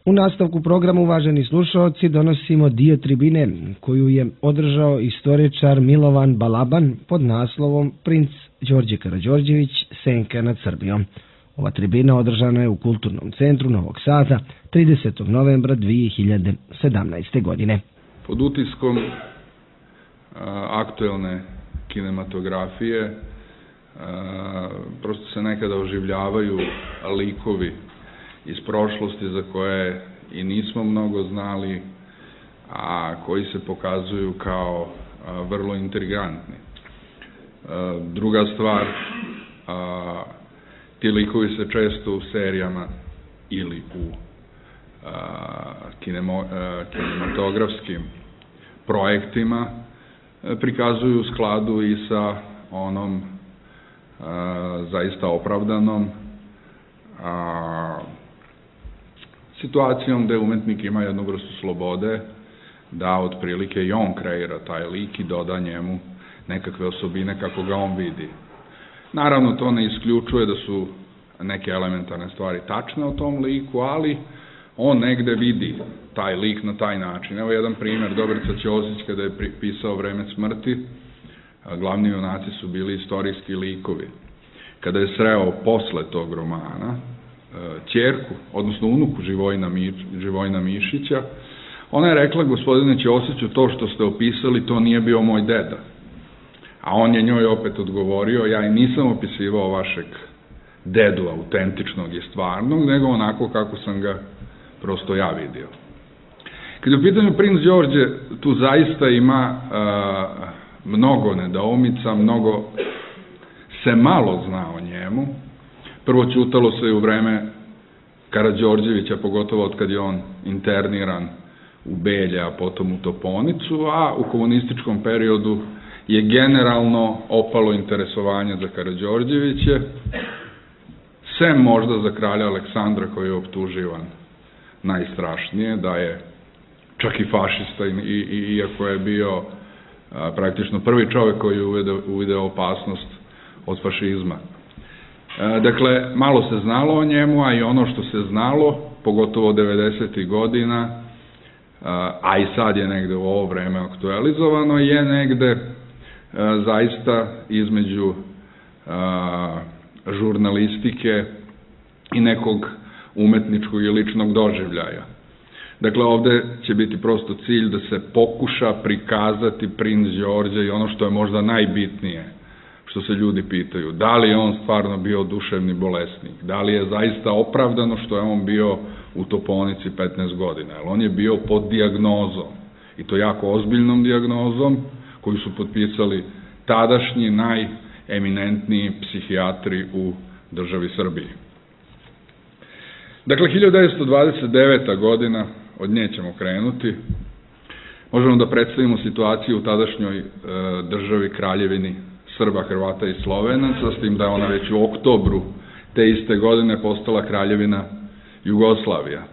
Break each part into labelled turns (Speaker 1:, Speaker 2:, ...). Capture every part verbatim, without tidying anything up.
Speaker 1: U nastavku programa, uvaženi slušalci, donosimo dio tribine koju je održao istoričar Milovan Balaban pod naslovom Princ Đorđe Karađorđević, senka nad Srbijom. Ova tribina održana je u Kulturnom centru Novog Sada tridesetog novembra dvije hiljade sedamnaeste. godine.
Speaker 2: Pod utiskom aktuelne kinematografije prosto se nekada oživljavaju likovi iz prošlosti za koje i nismo mnogo znali, a koji se pokazuju kao vrlo intrigantni. Druga stvar, ti likovi se često u serijama ili u kinematografskim projektima prikazuju u skladu i sa onom zaista opravdanom situacijom gde umetnik ima jednu vrstu slobode da otprilike i on kreira taj lik i doda njemu nekakve osobine kako ga on vidi. Naravno, to ne isključuje da su neke elementarne stvari tačne o tom liku, ali on negde vidi taj lik na taj način. Evo jedan primer, Dobrica Ćosić kada je pisao Vreme smrti, glavni junaci su bili istorijski likovi. Kada je sreo posle tog romana ćerku, odnosno unuku Živojina Mišića, ona je rekla: gospodine Ćosiću, to što ste opisali, to nije bio moj deda. A on je njoj opet odgovorio: ja i nisam opisivao vašeg dedu autentičnog i stvarnog, nego onako kako sam ga prosto ja vidio. Kad je u pitanju Princ Đorđe, tu zaista ima mnogo nedoumica, mnogo se malo zna o njemu. Prvo, ćutalo se i u vreme Karađorđevića, pogotovo od kad je on interniran u Belje, a potom u Toponicu, a u komunističkom periodu je generalno opalo interesovanje za Karađorđeviće, sem možda za kralja Aleksandra, koji je optuživan najstrašnije, da je čak i fašista, iako je bio praktično prvi čovek koji je uvideo opasnost od fašizma. Dakle, malo se znalo o njemu, a i ono što se znalo, pogotovo devedesetih godina, a i sad je negde u ovo vreme aktualizovano, je negde zaista između žurnalistike i nekog umetničkog i ličnog doživljaja. Dakle, ovde će biti prosto cilj da se pokuša prikazati Princ Đorđe i ono što je možda najbitnije, što se ljudi pitaju, da li je on stvarno bio duševni bolesnik, da li je zaista opravdano što je on bio u Toponici petnaest godina, jer on je bio pod dijagnozom, i to jako ozbiljnom dijagnozom, koju su potpisali tadašnji najeminentniji psihijatri u državi Srbiji. Dakle, hiljadu devetsto dvadeset deveta. godina, od nje ćemo krenuti, možemo da predstavimo situaciju u tadašnjoj državi Kraljevini Srba, Hrvata i Slovenaca, s tim da je ona već u oktobru te iste godine postala Kraljevina Jugoslavija.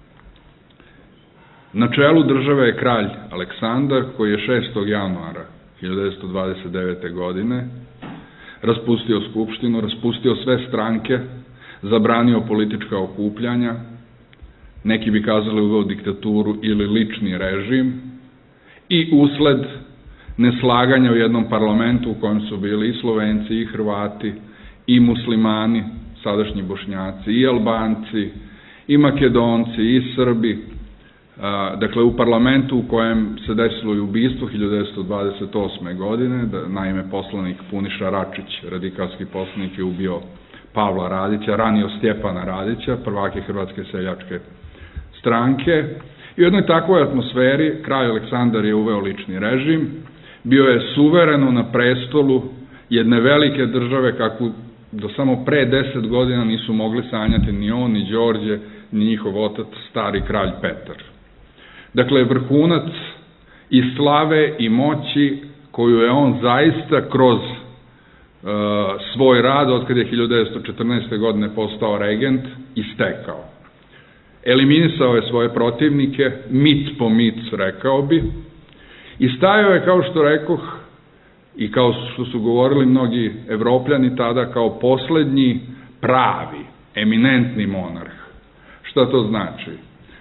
Speaker 2: Na čelu države je kralj Aleksandar, koji je šestog januara hiljadu devetsto dvadeset devete. godine raspustio skupštinu, raspustio sve stranke, zabranio politička okupljanja, neki bi kazali uveo diktaturu ili lični režim, i usled neslaganja u jednom parlamentu u kojem su bili i Slovenci, i Hrvati, i muslimani, sadašnji Bošnjaci, i Albanci, i Makedonci, i Srbi, dakle u parlamentu u kojem se desilo i ubistvo hiljadu devetsto dvadeset osme. godine, naime poslanik Puniša Račić, radikalski poslanik, je ubio Pavla Radića, ranio Stjepana Radića, prvake Hrvatske seljačke stranke. I u jednoj takvoj atmosferi kralj Aleksandar je uveo lični režim, bio je suvereno na prestolu jedne velike države kakvu do samo pre deset godina nisu mogli sanjati ni on, ni Đorđe, ni njihov otac, stari kralj Petar. Dakle, vrhunac i slave i moći koju je on zaista kroz svoj rad, od kada je hiljadu devetsto četrnaeste. godine postao regent, istekao. Eliminisao je svoje protivnike, mit po mit, rekao bi, i stajao je, kao što rekoh, i kao što su govorili mnogi Evropljani tada, kao poslednji pravi, eminentni monarh. Šta to znači?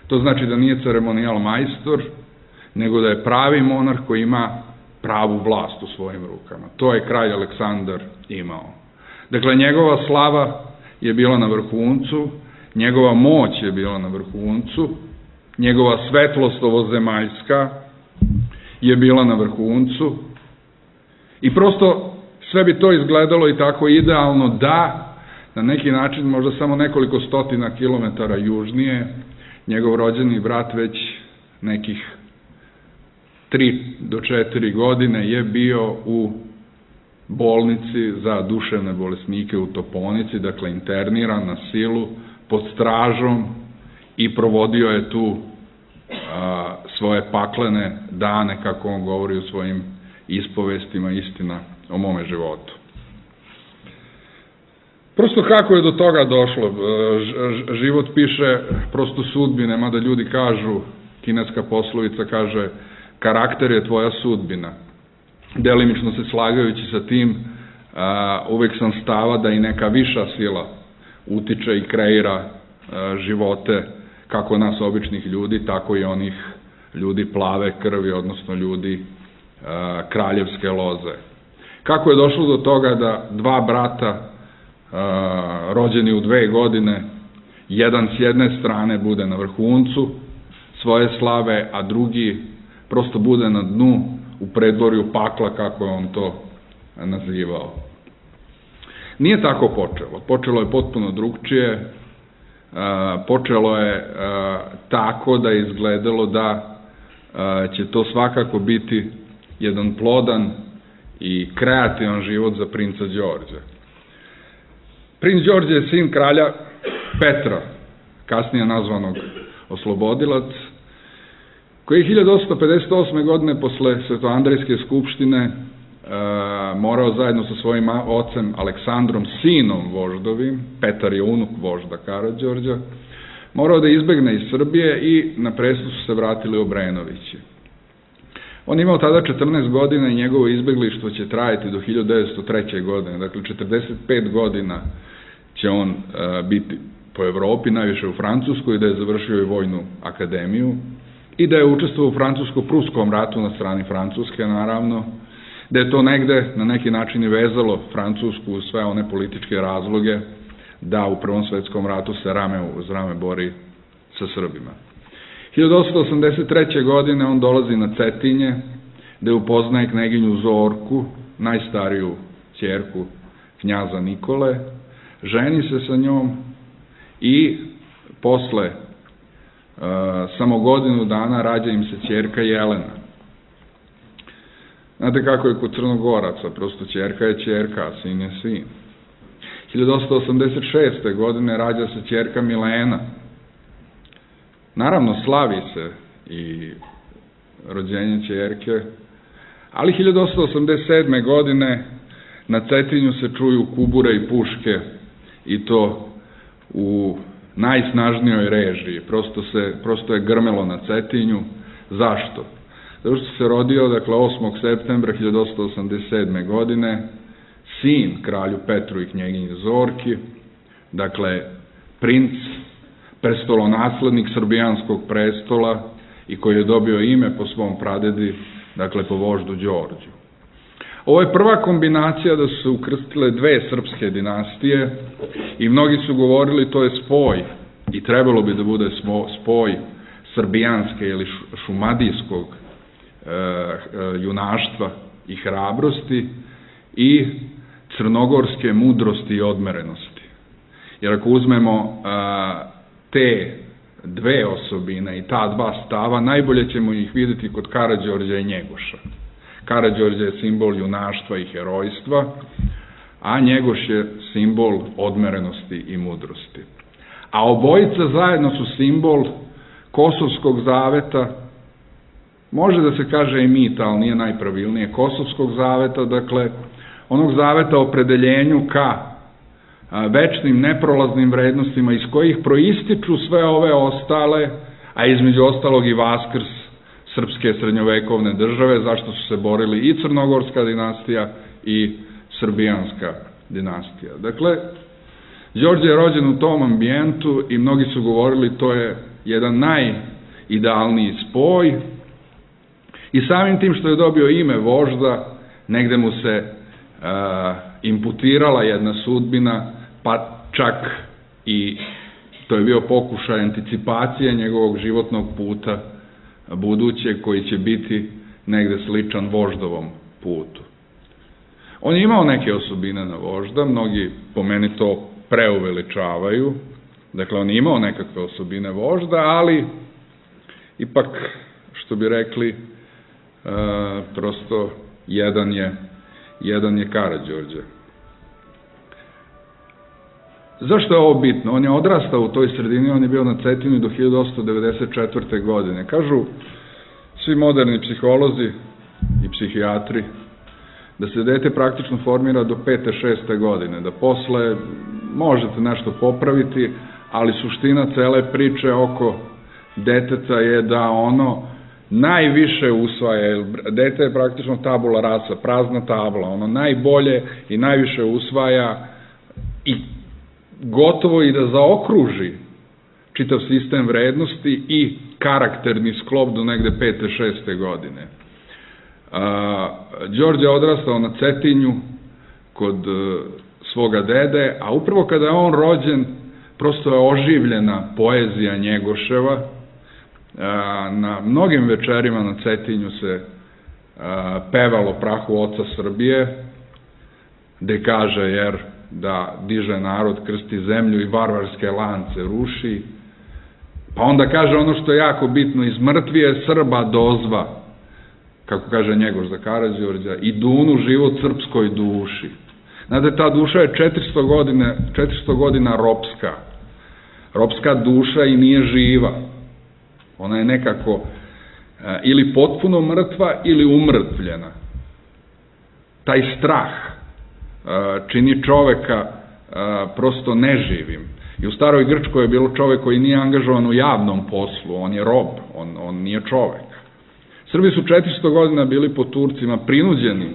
Speaker 2: To znači da nije ceremonijal majstor, nego da je pravi monarh koji ima pravu vlast u svojim rukama. To je kralj Aleksandar imao. Dakle, njegova slava je bila na vrhuncu, njegova moć je bila na vrhuncu, njegova svetlost ovozemaljska je bila na vrhuncu i prosto sve bi to izgledalo i tako idealno da na neki način, možda samo nekoliko stotina kilometara južnije, njegov rođeni brat već nekih tri do četiri godine je bio u bolnici za duševne bolesnike u Toponici, dakle interniran na silu, pod stražom i provodio je tu a, svoje paklene dane, kako on govori u svojim ispovestima, istina o mome životu. Prosto kako je do toga došlo? Život piše prosto sudbine, mada ljudi kažu, kineska poslovica kaže, karakter je tvoja sudbina. Delimično se slagajući sa tim, uvek sam stava da i neka viša sila utiče i kreira živote kako nas običnih ljudi, tako i onih ljudi plave krvi, odnosno ljudi kraljevske loze. Kako je došlo do toga da dva brata rođeni u dve godine, jedan s jedne strane bude na vrhuncu svoje slave, a drugi prosto bude na dnu u predvorju pakla, kako je on to nazivao. Nije tako počelo. Počelo je potpuno drugčije. Počelo je tako da je izgledalo da će to svakako biti jedan plodan i kreativan život za princa Đorđa. Princ Đorđe je sin kralja Petra, kasnije nazvanog Oslobodilac, koji je hiljadu osamsto pedeset osme. godine posle Svetoandrejske skupštine morao zajedno sa svojim ocem Aleksandrom, sinom voždovim, Petar je unuk vožda Karađorđa, morao da izbegne iz Srbije i na presto su se vratili Obrenovići. On imao tada četrnaest godina i njegovo izbeglištvo će trajati do hiljadu devetsto treće. godine, dakle četrdeset pet godina će on biti po Evropi, najviše u Francuskoj, da je završio i vojnu akademiju i da je učestvovao u francusko-pruskom ratu na strani Francuske, naravno, da je to negde na neki način i vezalo Francusku u sve one političke razloge da u Prvom svetskom ratu se rame uz rame bori sa Srbima. hiljadu osamsto osamdeset treće. godine on dolazi na Cetinje, gde upoznaje kneginju Zorku, najstariju ćerku knjaza Nikole, ženi se sa njom i posle uh, samo godinu dana rađa im se ćerka Jelena. Znate kako je kod Crnogoraca, prosto ćerka je ćerka, a sin je sin. hiljadu osamsto osamdeset šeste. godine rađa se ćerka Milena. Naravno, slavi se i rođenje ćerke, ali hiljadu osamsto osamdeset sedme. godine na Cetinju se čuju kubure i puške i to u najsnažnijoj režiji. Prosto, se, prosto je grmelo na Cetinju. Zašto? Zato što se rodio, dakle, osmog septembra hiljadu osamsto osamdeset sedme. godine sin kralju Petru i knjeginji Zorki, dakle, princ, prestolonaslednik srbijanskog prestola i koji je dobio ime po svom pradedi, dakle, po voždu Đorđu. Ovo je prva kombinacija da su se ukrstile dve srpske dinastije i mnogi su govorili to je spoj i trebalo bi da bude spoj srbijanske ili šumadijskog junaštva i hrabrosti i crnogorske mudrosti i odmerenosti. Jer ako uzmemo te dve osobine i ta dva stava, najbolje ćemo ih vidjeti kod Karađorđa i Njegoša. Karađorđe je simbol junaštva i herojstva, a Njegoš je simbol odmerenosti i mudrosti. A obojica zajedno su simbol Kosovskog zaveta, može da se kaže i mita, ali nije najpravilnije, Kosovskog zaveta, dakle, onog zaveta o opredeljenju ka večnim, neprolaznim vrednostima iz kojih proističu sve ove ostale, a između ostalog i vaskrs srpske srednjovekovne države, zašto su se borili i crnogorska dinastija i srbijanska dinastija. Dakle, Đorđe je rođen u tom ambijentu i mnogi su govorili to je jedan najidealniji spoj i samim tim što je dobio ime vožda, negde mu se uh, imputirala jedna sudbina, pa čak i to je bio pokušaj anticipacije njegovog životnog puta budućeg koji će biti negde sličan voždovom putu. On je imao neke osobine na vožda, mnogi po meni to preuveličavaju, dakle on je imao nekakve osobine vožda, ali ipak, što bi rekli, e, prosto jedan je, jedan je Karađorđe. Zašto je ovo bitno? On je odrastao u toj sredini, on je bio na Cetinju do hiljadu osamsto devedeset četvrte. godine. Kažu svi moderni psiholozi i psihijatri da se dete praktično formira do pete, šeste godine, da posle možete nešto popraviti, ali suština cele priče oko deteta je da ono najviše usvaja, dete je praktično tabula rasa, prazna tabla, ono najbolje i najviše usvaja i gotovo i da zaokruži čitav sistem vrednosti i karakterni sklop do negde pete, šeste godine. Đorđe je odrastao na Cetinju kod svoga dede, a upravo kada je on rođen, prosto je oživljena poezija Njegoševa. Na mnogim večerima na Cetinju se pevalo Prahu oca Srbije, gde kaže, jer da diže narod, krsti zemlju i varvarske lance ruši. Pa onda kaže ono što je jako bitno, iz mrtvije Srba dozva, kako kaže Njegoš za Karađorđa, i dunu život srpskoj duši. Znate, ta duša je četiristo godina, četiristo godina ropska. Ropska duša i nije živa. Ona je nekako ili potpuno mrtva ili umrtvljena. Taj strah čini čoveka prosto neživim. I u staroj Grčkoj je bilo čovek koji nije angažovan u javnom poslu, on je rob, on, on nije čovek. Srbi su četiristo godina bili po Turcima prinuđeni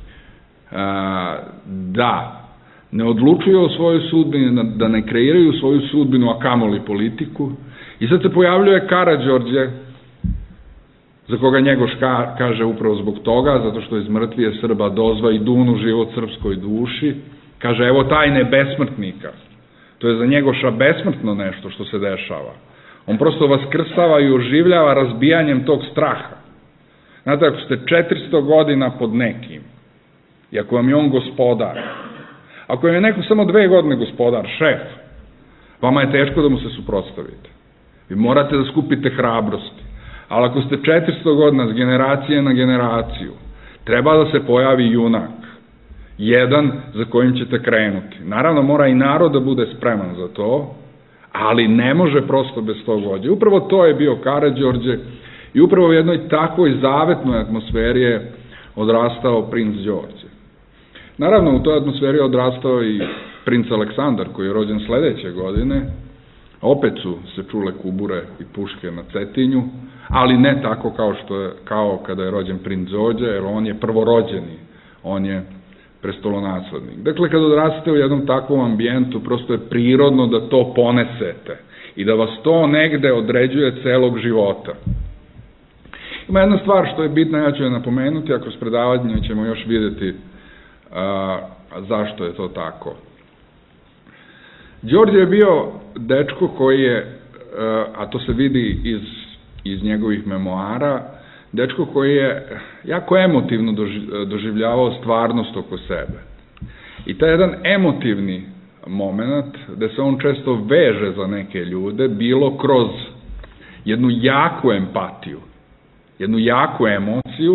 Speaker 2: da ne odlučuju o svojoj sudbini, da ne kreiraju svoju sudbinu, a kamoli politiku. I sad se pojavljuje Karađorđe, za koga Njegoš kaže upravo zbog toga, zato što iz mrtvije Srba dozva i dunu život srpskoj duši, kaže evo tajne besmrtnika. To je za Njegoša besmrtno nešto što se dešava. On prosto vaskrsava i oživljava razbijanjem tog straha. Znate, ako ste četiristo godina pod nekim, i ako vam je on gospodar, ako vam je neko samo dve godine gospodar, šef, vama je teško da mu se suprotstavite. Vi morate da skupite hrabrosti. Ali ako ste četiristo godina s generacije na generaciju, treba da se pojavi junak. Jedan za kojim ćete krenuti. Naravno, mora i narod da bude spreman za to, ali ne može prosto bez tog vođe. Upravo to je bio Karađorđe i upravo u jednoj takvoj zavetnoj atmosferi je odrastao princ Đorđe. Naravno, u toj atmosferi je odrastao i princ Aleksandar, koji je rođen sledeće godine. Opet su se čule kubure i puške na Cetinju, ali ne tako kao, što je, kao kada je rođen princ Đorđe, jer on je prvorođeni, on je prestolonaslednik. Dakle, kada odrastete u jednom takvom ambijentu, prosto je prirodno da to ponesete i da vas to negde određuje celog života. Ima jedna stvar što je bitna, ja ću je napomenuti, a kroz predavanje ćemo još vidjeti a, a zašto je to tako. Đorđe je bio dečko koji je, a to se vidi iz, iz njegovih memoara, dečko koji je jako emotivno doživljavao stvarnost oko sebe. I taj jedan emotivni moment, gde se on često veže za neke ljude, bilo kroz jednu jaku empatiju, jednu jaku emociju,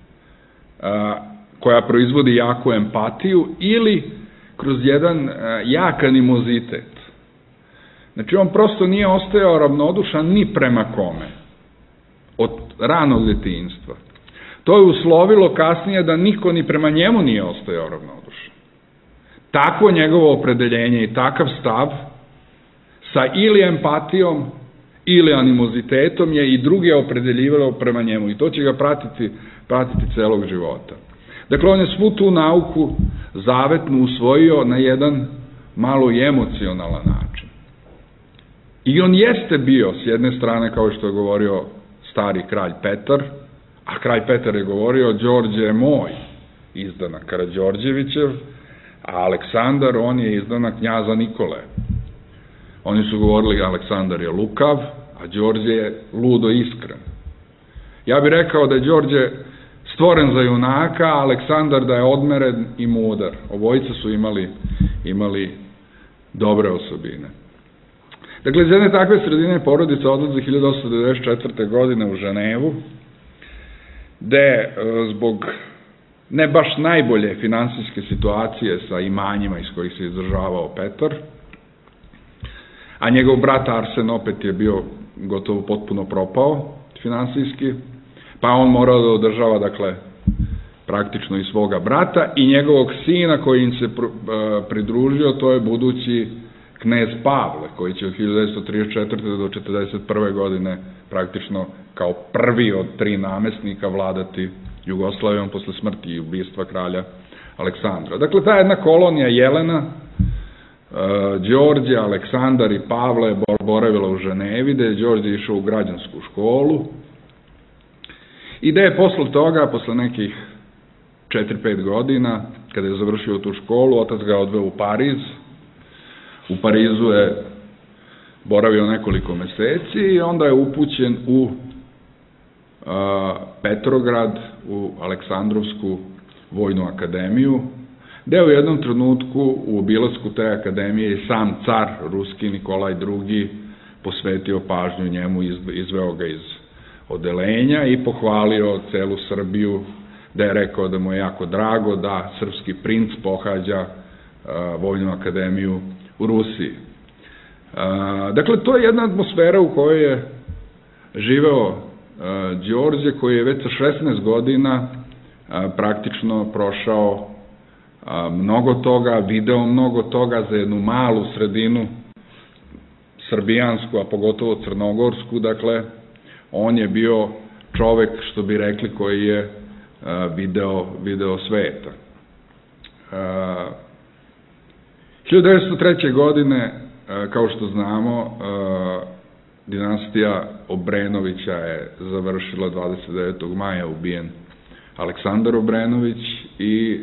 Speaker 2: koja proizvodi jaku empatiju, ili kroz jedan jak animozitet. Znači, on prosto nije ostajao ravnodušan ni prema kome, od ranog detinjstva. To je uslovilo kasnije da niko ni prema njemu nije ostajao ravnodušan. Takvo njegovo opredeljenje i takav stav sa ili empatijom ili animozitetom je i druge opredeljivalo prema njemu i to će ga pratiti, pratiti celog života. Dakle, on je svu tu nauku zavetnu usvojio na jedan malo i emocionalan način. I on jeste bio, s jedne strane, kao što je govorio stari kralj Petar, a kralj Petar je govorio, Đorđe je moj izdanak Karađorđevićev, a Aleksandar, on je izdanak knjaza Nikole. Oni su govorili, Aleksandar je lukav, a Đorđe je ludo iskren. Ja bih rekao da je Đorđe stvoren za junaka, a Aleksandar da je odmeren i mudar. Obojica su imali, imali dobre osobine. Dakle, iz jedne takve sredine porodica odlazi hiljadu osamsto devedeset četvrte. godine u Ženevu, gde zbog ne baš najbolje finansijske situacije sa imanjima iz kojih se izdržavao Petar, a njegov brat Arsen opet je bio gotovo potpuno propao finansijski, pa on morao da održava, dakle, praktično i svoga brata i njegovog sina koji im se pridružio, to je budući knez Pavle, koji će od hiljadu devetsto trideset četvrte. do četrdeset prve. godine praktično kao prvi od tri namesnika vladati Jugoslavijom posle smrti i ubistva kralja Aleksandra. Dakle, ta jedna kolonija Jelena, Đorđe, Aleksandar i Pavle je boravila u Ženevi, gde je Đorđe išao u građansku školu i gde je posle toga, posle nekih četiri pet godina, kada je završio tu školu, otac ga odveo u Pariz. U Parizu je boravio nekoliko meseci i onda je upućen u Petrograd, u Aleksandrovsku vojnu akademiju, gde u jednom trenutku u obilasku te akademije i sam car ruski Nikolaj drugi posvetio pažnju njemu, izveo ga iz odelenja i pohvalio celu Srbiju, da je rekao da mu je jako drago da srpski princ pohađa vojnu akademiju u Rusiji. Dakle, to je jedna atmosfera u kojoj je živeo Đorđe, koji je već sa šesnaest godina praktično prošao mnogo toga, video mnogo toga za jednu malu sredinu srbijansku, a pogotovo crnogorsku. Dakle, on je bio čovek, što bi rekli, koji je video, video sveta. hiljadu devetsto treće. godine, kao što znamo, dinastija Obrenovića je završila dvadeset devetog maja, ubijen Aleksandar Obrenović i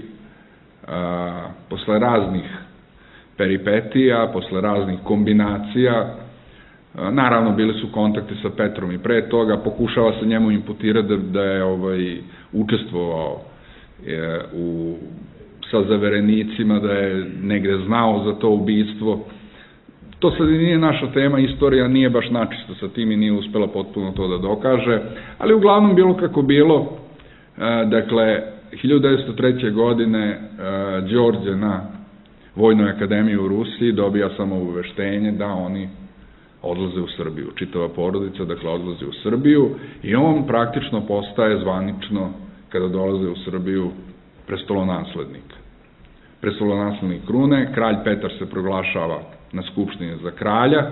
Speaker 2: a, posle raznih peripetija, posle raznih kombinacija, a, naravno bili su kontakti sa Petrom i pre toga, pokušava se njemu imputirati da, da je ovaj, učestvovao je, u, sa zaverenicima, da je negde znao za to ubistvo. To sad i nije naša tema, istorija nije baš načisto sa tim i nije uspela potpuno to da dokaže, ali uglavnom bilo kako bilo, dakle, hiljadu devetsto treće. godine Đorđe na Vojnoj akademiji u Rusiji dobija samo obaveštenje da oni odlaze u Srbiju, čitava porodica, dakle, odlaze u Srbiju i on praktično postaje zvanično, kada dolaze u Srbiju, prestolonaslednik. Prestolonaslednik krune, kralj Petar se proglašava na skupštini za kralja,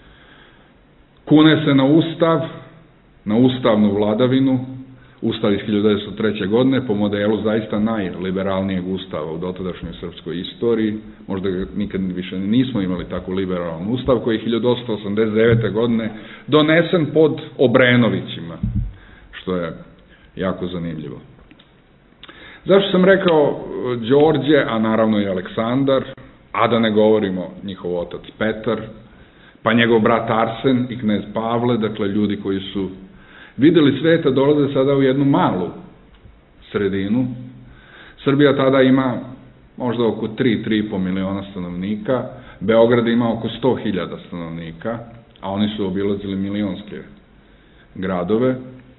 Speaker 2: kune se na ustav, na ustavnu vladavinu, ustav iz hiljadu devetsto treće. godine, po modelu zaista najliberalnijeg ustava u dotadašnjoj srpskoj istoriji, možda nikad više nismo imali tako liberalan ustav, koji je hiljadu osamsto osamdeset devete. godine donesen pod Obrenovićima, što je jako zanimljivo. Zašto sam rekao Đorđe, a naravno i Aleksandar, a da ne govorimo njihov otac Petar, pa njegov brat Arsen i knez Pavle, dakle ljudi koji su videli sveta, dolaze sada u jednu malu sredinu. Srbija tada ima možda oko tri do tri i po miliona stanovnika, Beograd ima oko sto hiljada stanovnika, a oni su obilazili milionske gradove.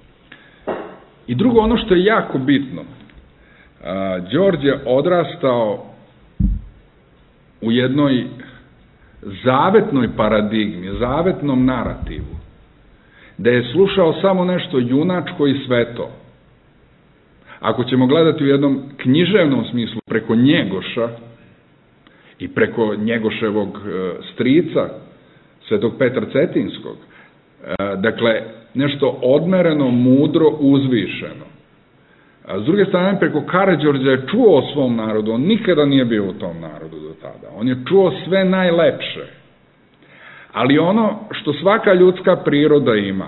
Speaker 2: I drugo, ono što je jako bitno, Đorđe je odrastao u jednoj zavetnoj paradigmi, zavetnom narativu, da je slušao samo nešto junačko i sveto. Ako ćemo gledati u jednom književnom smislu preko Njegoša i preko Njegoševog strica, svetog Petra Cetinskog, dakle, nešto odmereno, mudro, uzvišeno. A s druge strane, preko Karađorđa je čuo o svom narodu, on nikada nije bio u tom narodu do tada. On je čuo sve najlepše. Ali ono što svaka ljudska priroda ima,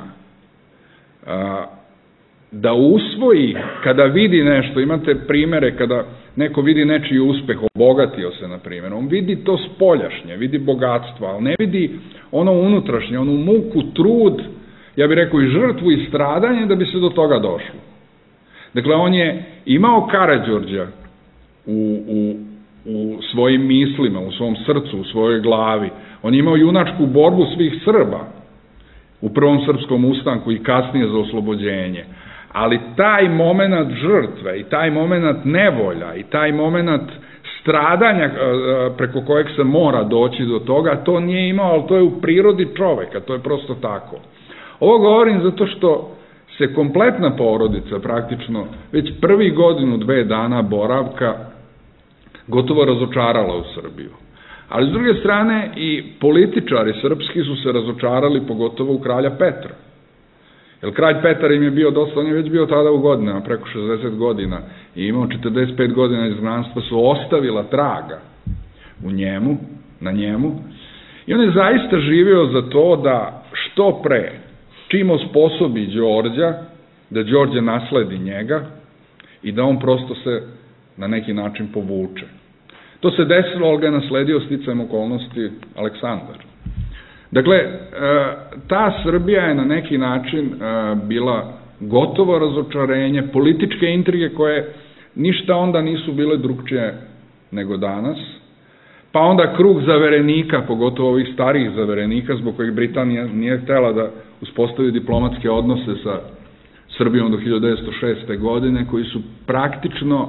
Speaker 2: da usvoji, kada vidi nešto, imate primere kada neko vidi nečiji uspeh, obogatio se, na primjer, on vidi to spoljašnje, vidi bogatstvo, ali ne vidi ono unutrašnje, onu muku, trud, ja bih rekao i žrtvu i stradanje da bi se do toga došlo. Dakle, on je imao Karađorđa u, u, u svojim mislima, u svom srcu, u svojoj glavi. On je imao junačku borbu svih Srba u prvom srpskom ustanku i kasnije za oslobođenje. Ali taj moment žrtve i taj moment nevolja i taj moment stradanja preko kojeg se mora doći do toga, to nije imao, ali to je u prirodi čoveka, to je prosto tako. Ovo govorim zato što se kompletna porodica praktično već prvi godinu, dve dana boravka gotovo razočarala u Srbiju. Ali s druge strane i političari srpski su se razočarali pogotovo u kralja Petra. Jer kralj Petar im je bio dosta, on je već bio tada u godinama, preko šezdeset godina, i imao četrdeset pet godina izgnanstva, su ostavila traga u njemu, na njemu, i on je zaista živio za to da što pre, čim osposobi Đorđa, da Đorđe nasledi njega i da on prosto se na neki način povuče. To se desilo, ali ga je nasledio sticajem okolnosti Aleksandar. Dakle, ta Srbija je na neki način bila gotovo razočarenje, političke intrige koje ništa onda nisu bile drugčije nego danas, pa onda krug zaverenika, pogotovo ovih starijih zaverenika, zbog kojih Britanija nije htela da uspostavi diplomatske odnose sa Srbijom do hiljadu devetsto šeste. godine, koji su praktično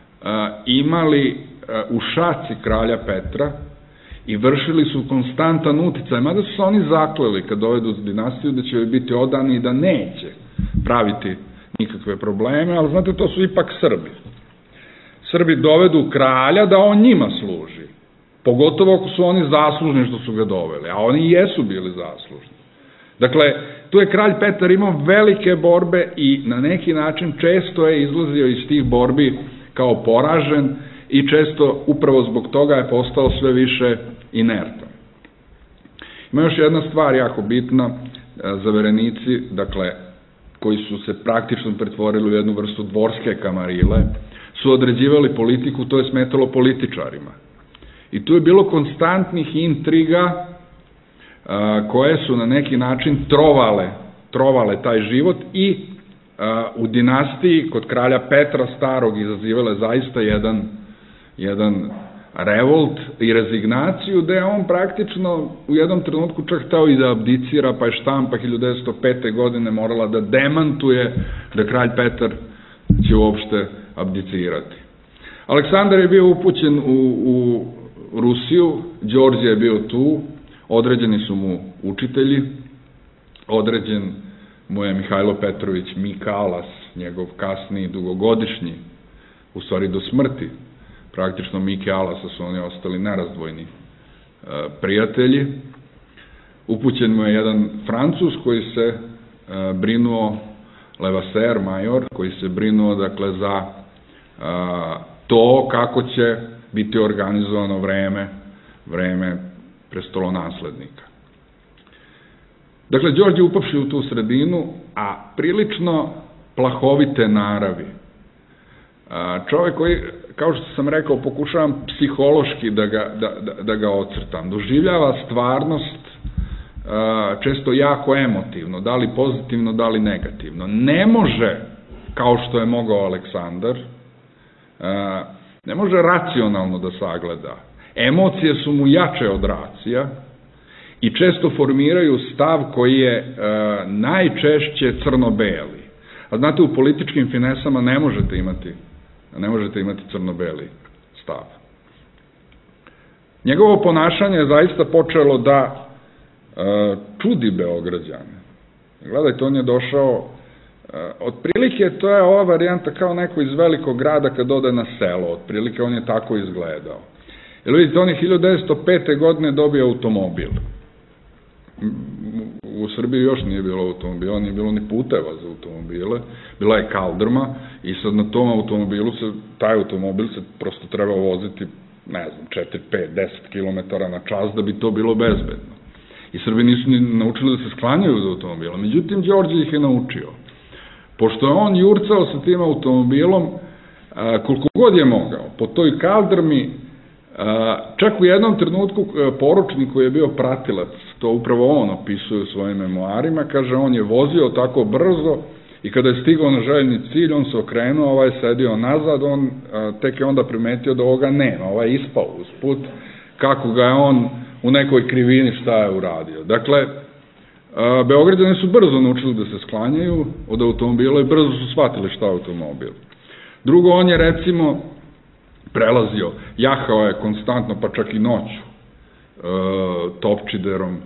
Speaker 2: imali u šaci kralja Petra i vršili su konstantan uticaj, mada su se oni zakleli kad dovedu dinastiju da će joj biti odani i da neće praviti nikakve probleme, ali znate, to su ipak Srbi. Srbi dovedu kralja da on njima služi, pogotovo ako su oni zaslužni što su ga doveli, a oni jesu bili zaslužni. Dakle, tu je kralj Petar imao velike borbe i na neki način često je izlazio iz tih borbi kao poražen i često upravo zbog toga je postao sve više inertan. Ima još jedna stvar jako bitna, zaverenici, dakle, koji su se praktično pretvorili u jednu vrstu dvorske kamarile, su određivali politiku, to je smetalo političarima. I tu je bilo konstantnih intriga koje su na neki način trovale, trovale taj život i u dinastiji kod kralja Petra Starog izazivale zaista jedan, jedan revolt i rezignaciju, gde je on praktično u jednom trenutku čak hteo i da abdicira, pa je štampa hiljadu devetsto pete. godine morala da demantuje da kralj Petar će uopšte abdicirati. Aleksandar je bio upućen u, u Rusiju, Đorđe je bio tu, određeni su mu učitelji, određen mu je Mihajlo Petrović Mikalas, njegov kasniji dugogodišnji, u stvari do smrti, praktično Mike Alasa su oni ostali nerazdvojni prijatelji. Upućen mu je jedan Francuz koji se brinuo, Levasseur major, koji se brinuo, dakle, za to kako će biti organizovano vreme, vreme prestolonaslednika. Dakle, Đorđe upavši u tu sredinu, a prilično plahovite naravi. Čovek koji, kao što sam rekao, pokušavam psihološki da ga, da, da, da ga ocrtam, doživljava stvarnost često jako emotivno, da li pozitivno, da li negativno. Ne može, kao što je mogao Aleksandar, ne može racionalno da sagleda. Emocije su mu jače od racija i često formiraju stav koji je najčešće crno-beli. A znate, u političkim finesama ne možete imati, ne možete imati crno-beli stav. Njegovo ponašanje je zaista počelo da čudi Beograđane. Gledajte, on je došao, otprilike to je ova varijanta kao neko iz velikog grada kad ode na selo, otprilike on je tako izgledao. Jer vidite, on je hiljadu devetsto pete. godine dobio automobil. U Srbiji još nije bilo automobila, nije bilo ni puteva za automobile, bila je kaldrma i sad na tom automobilu se, taj automobil se prosto trebao voziti, ne znam, četiri, pet, deset kilometara na čas da bi to bilo bezbedno. i Srbi nisu ni naučili da se sklanjaju od automobila. Međutim, Đorđe ih je naučio. Pošto je on jurcao sa tim automobilom koliko god je mogao, po toj kaldrmi, čak u jednom trenutku poručnik koji je bio pratilac, to upravo on opisuje u svojim memoarima, kaže on je vozio tako brzo i kada je stigao na željeni cilj, on se okrenuo, ovaj je sedio nazad, on tek je onda primetio da ovoga nema, ovaj je ispao usput, kako ga je on u nekoj krivini šta je uradio. Dakle, Beograđani su brzo naučili da se sklanjaju od automobila i brzo su shvatili šta je automobil. Drugo, on je recimo prelazio, jahao je konstantno, pa čak i noću, topčiderom,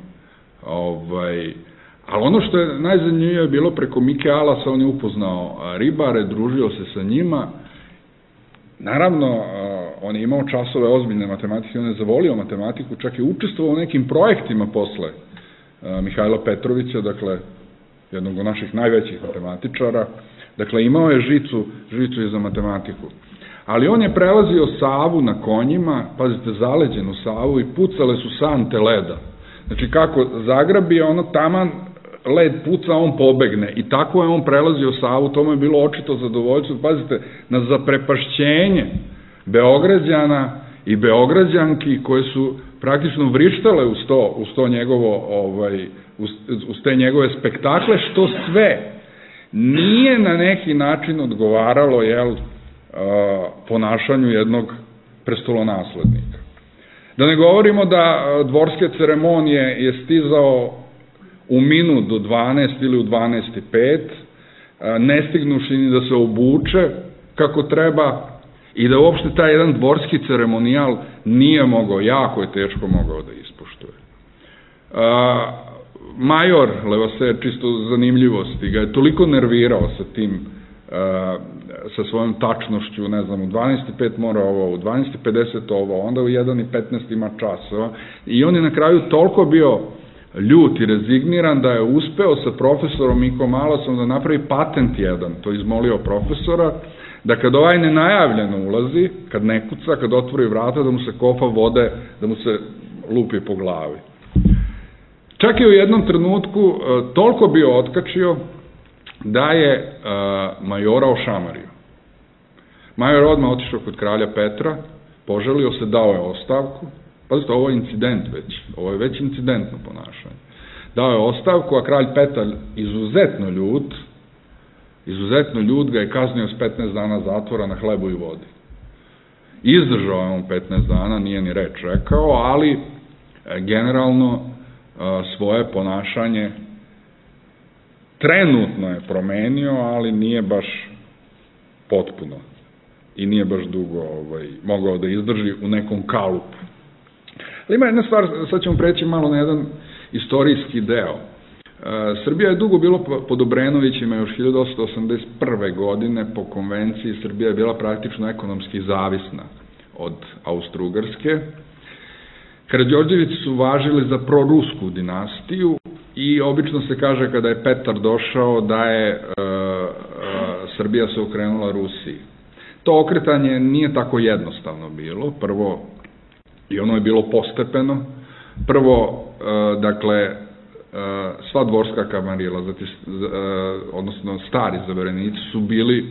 Speaker 2: ali ono što je najzanimljivije bilo preko Mike Alasa, on je upoznao ribare, družio se sa njima. Naravno, on je imao časove ozbiljne matematike, on je zavolio matematiku, čak je učestvovao u nekim projektima posle Mihajla Petrovića, dakle, jednog od naših najvećih matematičara. Dakle, imao je žicu, žicu i za matematiku. Ali on je prelazio Savu na konjima, pazite, zaleđenu Savu, i pucale su sante leda. Znači, kako zagrabi, ono taman led puca, on pobegne. I tako je on prelazio Savu, to mu je bilo očito zadovoljstvo. Pazite, na zaprepašćenje Beograđana i Beograđanki koje su praktično vrištale uz to, uz to njegovo, ovaj, uz, uz te njegove spektakle, što sve nije na neki način odgovaralo, jel, ponašanju jednog prestolonaslednika. Da ne govorimo da dvorske ceremonije je stizao u minut do dvanaest ili u dvanaest i pet, ne stignuši ni da se obuče kako treba i da uopšte taj jedan dvorski ceremonijal nije mogao, jako je teško mogao da ispoštuje. Major Levasse, čisto zanimljivosti, ga je toliko nervirao sa tim, sa svojom tačnošću, ne znam, u dvanaest i pet mora ovo, u dvanaest i pedeset ovo, onda u jedan i petnaest ima časova, i on je na kraju toliko bio ljut i rezigniran da je uspeo sa profesorom Mikom Alasom da napravi patent jedan, to je izmolio profesora, da kad ovaj nenajavljeno ulazi, kad ne kuca, kad otvori vrata, da mu se kofa vode, da mu se lupi po glavi. Čak je u jednom trenutku toliko bio otkačio da je majora ošamario. Major odmah otišao kod kralja Petra, poželio se, dao je ostavku. Pazite, ovo je incident već, ovo je već incidentno ponašanje. Dao je ostavku, a kralj Petar izuzetno ljut, izuzetno ljut ga je kaznio s petnaest dana zatvora na hlebu i vodi. Izdržao je on petnaest dana, nije ni reč rekao, ali generalno svoje ponašanje trenutno je promenio, ali nije baš potpuno i nije baš dugo ovaj, mogao da izdrži u nekom kalupu. Ali ima jedna stvar, sad ćemo preći malo na jedan istorijski deo. Srbija je dugo bilo pod Obrenovićima, još hiljadu osamsto osamdeset prve. godine po konvenciji Srbija je bila praktično ekonomski zavisna od Austro-Ugarske. Karađorđevići su važili za prorusku dinastiju i obično se kaže kada je Petar došao da je e, e, Srbija se okrenula Rusiji. To okretanje nije tako jednostavno bilo. Prvo, i ono je bilo postepeno. Prvo, e, dakle, e, sva dvorska kamarila, zati, e, odnosno stari zaverenici su bili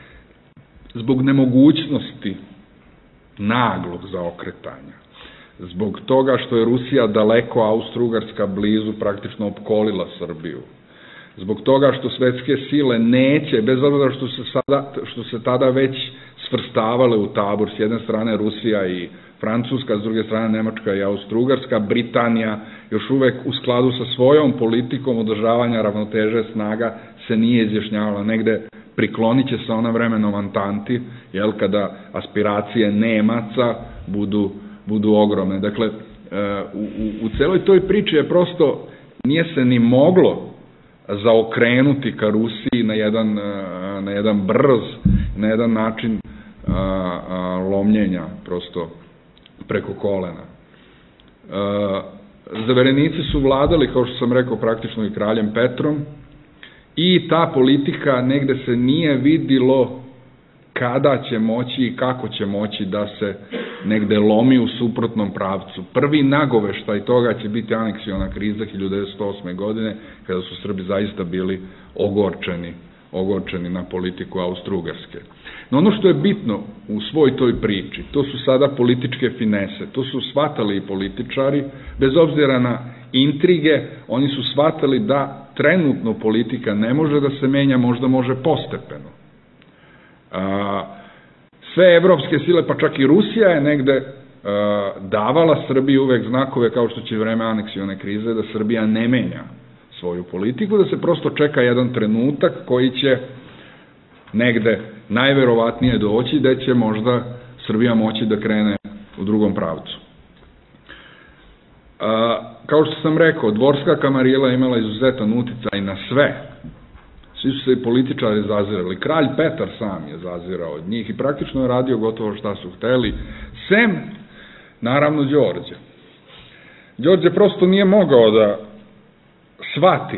Speaker 2: zbog nemogućnosti naglog zaokretanja, zbog toga što je Rusija daleko, Austro-Ugarska blizu, praktično opkolila Srbiju, zbog toga što svetske sile neće, bez obzira što se, sada, što se tada već svrstavale u tabor, s jedne strane Rusija i Francuska, s druge strane Nemačka i Austro-Ugarska, Britanija još uvek u skladu sa svojom politikom održavanja ravnoteže snaga se nije izjašnjavala. Negde priklonit će se ona vremenom Antanti, jel, kada aspiracije Nemaca budu budu ogromne. Dakle, u, u, u celoj toj priči je prosto, nije se ni moglo zaokrenuti ka Rusiji na jedan, na jedan brz, na jedan način a, a, lomljenja, prosto preko kolena. A, zaverenici su vladali, kao što sam rekao, praktično i kraljem Petrom, i ta politika negde se nije vidilo kada će moći i kako će moći da se negde lomi u suprotnom pravcu. Prvi nagoveštaj toga će biti aneksiona kriza hiljadu devetsto osme. godine, kada su Srbi zaista bili ogorčeni, ogorčeni na politiku Austro-Ugarske. No ono što je bitno u svoj toj priči, to su sada političke finese, to su shvatali i političari, bez obzira na intrige, oni su shvatali da trenutno politika ne može da se menja, možda može postepeno. A, sve evropske sile, pa čak i Rusija je negde a, davala Srbiji uvek znakove, kao što će vreme aneksione krize, da Srbija ne menja svoju politiku, da se prosto čeka jedan trenutak koji će negde najverovatnije doći, da će možda Srbija moći da krene u drugom pravcu. A, kao što sam rekao, dvorska kamarila imala izuzetan uticaj na sve. Svi su se i političari zazirali. Kralj Petar sam je zazirao od njih i praktično je radio gotovo šta su hteli, sem, naravno, Đorđe. Đorđe prosto nije mogao da shvati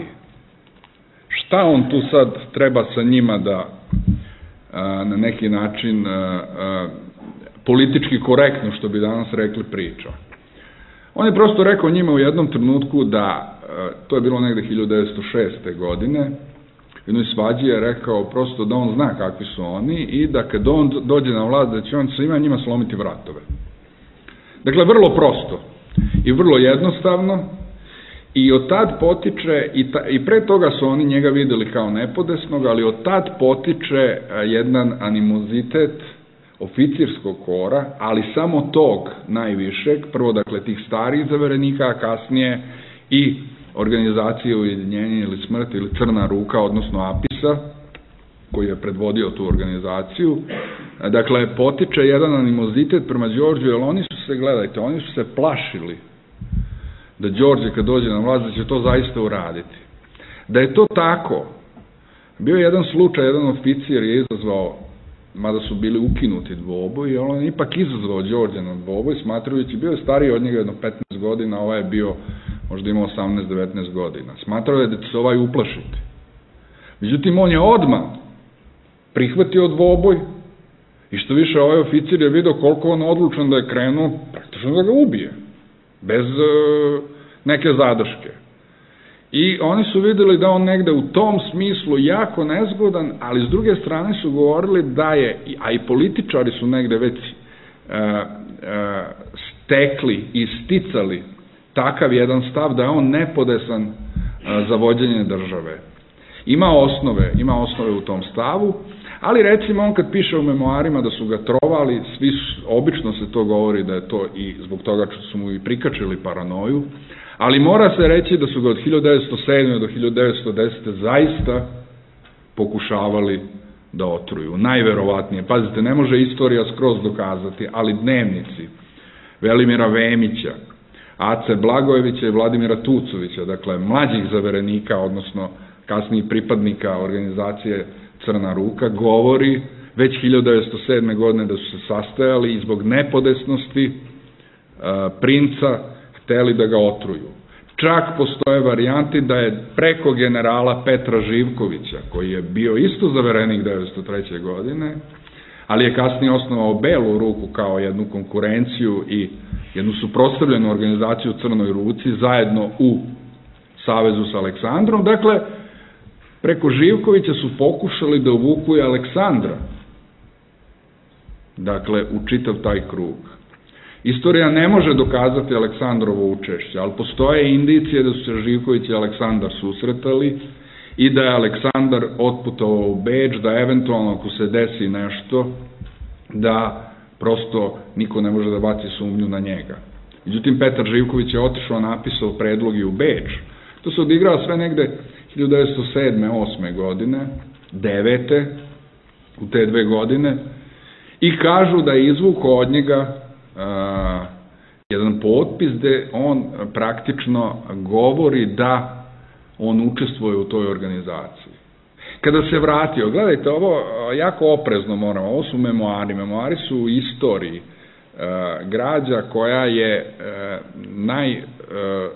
Speaker 2: šta on tu sad treba sa njima da a, na neki način a, a, politički korektno, što bi danas rekli, priča. On je prosto rekao njima u jednom trenutku da, a, to je bilo negde hiljadu devetsto šeste. godine, jednoj svađi je rekao prosto da on zna kakvi su oni i da kad on dođe na vlast da će on svima njima slomiti vratove. Dakle, vrlo prosto i vrlo jednostavno. I od tad potiče, i, ta, i pre toga su oni njega videli kao nepodesnog, ali od tad potiče jedan animozitet oficirskog kora, ali samo tog najvišeg, prvo dakle tih starih zaverenika, a kasnije i organizacije Ujedinjenja ili smrt ili Crna ruka, odnosno Apisa, koji je predvodio tu organizaciju. Dakle, potiče jedan animozitet prema Đorđu, jer oni su se, gledajte, oni su se plašili da Đorđe kad dođe na vlast da će to zaista uraditi. Da je to tako, bio je jedan slučaj, jedan oficir je izazvao, mada su bili ukinuti dvoboj, i on je ipak izazvao Đorđe na dvoboj, smatrajući, bio je stariji od njega jedno petnaest godina, ovaj je bio možda imao osamnaest devetnaest godina. Smatrao je da će se ovaj uplašiti. Međutim, on je odmah prihvatio dvoboj i što više ovaj oficir je vidio koliko on odlučan da je krenuo, praktično da ga ubije, bez uh, neke zadrške. I oni su videli da on negde u tom smislu jako nezgodan, ali s druge strane su govorili da je, a i političari su negde već uh, uh, stekli i sticali takav jedan stav da je on nepodesan uh, za vođenje države. Ima osnove, ima osnove u tom stavu, ali recimo on kad piše u memoarima da su ga trovali, svi su, obično se to govori da je to i zbog toga što su mu i prikačili paranoju, ali mora se reći da su ga od hiljadu devetsto sedme. do hiljadu devetsto desete. zaista pokušavali da otruju. Najverovatnije, pazite, ne može istorija skroz dokazati, ali dnevnici Velimira Vemića, Ace Blagojevića i Vladimira Tucovića, dakle mlađih zaverenika, odnosno kasnijih pripadnika organizacije Crna ruka, govori već hiljadu devetsto sedme. godine da su se sastajali i zbog nepodesnosti a, princa hteli da ga otruju. Čak postoje varijanti da je preko generala Petra Živkovića, koji je bio isto zaverenik devetsto treće. godine, ali je kasnije osnovao Belu ruku kao jednu konkurenciju i jednu suprotstavljenu organizaciju u Crnoj ruci zajedno u savezu sa Aleksandrom. Dakle, preko Živkovića su pokušali da uvuku i Aleksandra, dakle, u čitav taj krug. Istorija ne može dokazati Aleksandrovo učešće, ali postoje indicije da su se Živković i Aleksandar susretali i da je Aleksandar otputovao u Beč, da eventualno ako se desi nešto, da prosto niko ne može da baci sumnju na njega. Međutim, Petar Živković je otišao, napisao predlog i u Beč. To se odigrao sve negde hiljadu devetsto sedme. osme. godine, devete. u te dve godine, i kažu da je izvukao od njega a, jedan potpis gde on praktično govori da on učestvuje u toj organizaciji. Kada se vratio, gledajte, ovo jako oprezno moramo, ovo su memoari, memoari su u istoriji a, građa koja je a, naj... A,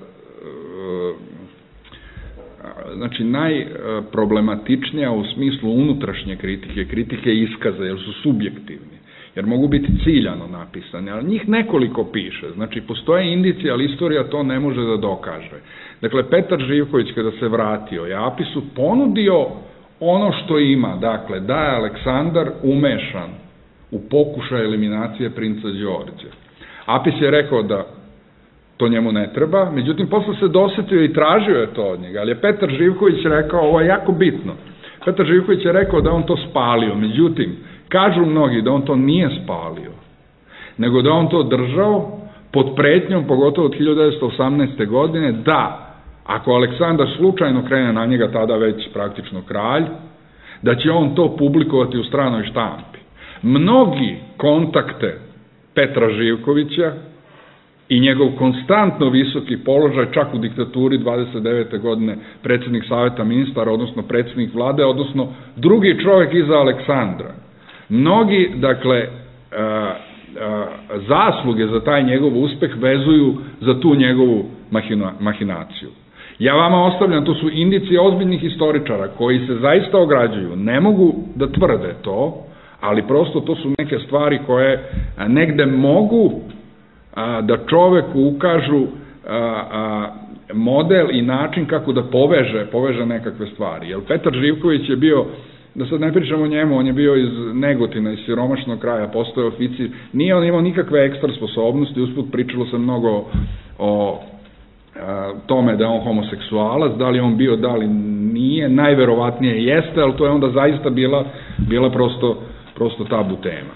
Speaker 2: znači najproblematičnija u smislu unutrašnje kritike, kritike iskaza, jer su subjektivni. jer mogu biti ciljano napisane, ali njih nekoliko piše, znači postoje indicije, ali istorija to ne može da dokaže. Dakle, Petar Živković kada se vratio je Apisu ponudio ono što ima, dakle, da je Aleksandar umešan u pokušaj eliminacije princa Đorđa. Apis je rekao da to njemu ne treba, međutim, posle se dosetio i tražio je to od njega, ali je Petar Živković rekao, ovo je jako bitno, Petar Živković je rekao da on to spalio, međutim, kažu mnogi da on to nije spalio, nego da on to držao pod pretnjom, pogotovo od hiljadu devetsto osamnaeste. godine, da ako Aleksandar slučajno krene na njega, tada već praktično kralj, da će on to publikovati u stranoj štampi. Mnogi kontakte Petra Živkovića i njegov konstantno visoki položaj, čak u diktaturi dvadeset devete. godine predsjednik Saveta ministara, odnosno predsjednik vlade, odnosno drugi čovjek iza Aleksandra. Mnogi, dakle, a, a, zasluge za taj njegov uspeh vezuju za tu njegovu mahina, mahinaciju. Ja vama ostavljam, to su indicije ozbiljnih historičara koji se zaista ograđuju, ne mogu da tvrde to, ali prosto to su neke stvari koje negde mogu a, da čoveku ukažu a, a, model i način kako da poveže, poveže nekakve stvari. Jer Petar Živković je bio, da sad ne pričamo o njemu, on je bio iz Negotina, iz siromašnog kraja, postao je oficir, nije on imao nikakve ekstra sposobnosti, usput pričalo se mnogo o tome da je on homoseksualac, da li on bio, da li nije, najverovatnije jeste, ali to je onda zaista bila, bila prosto, prosto tabu tema.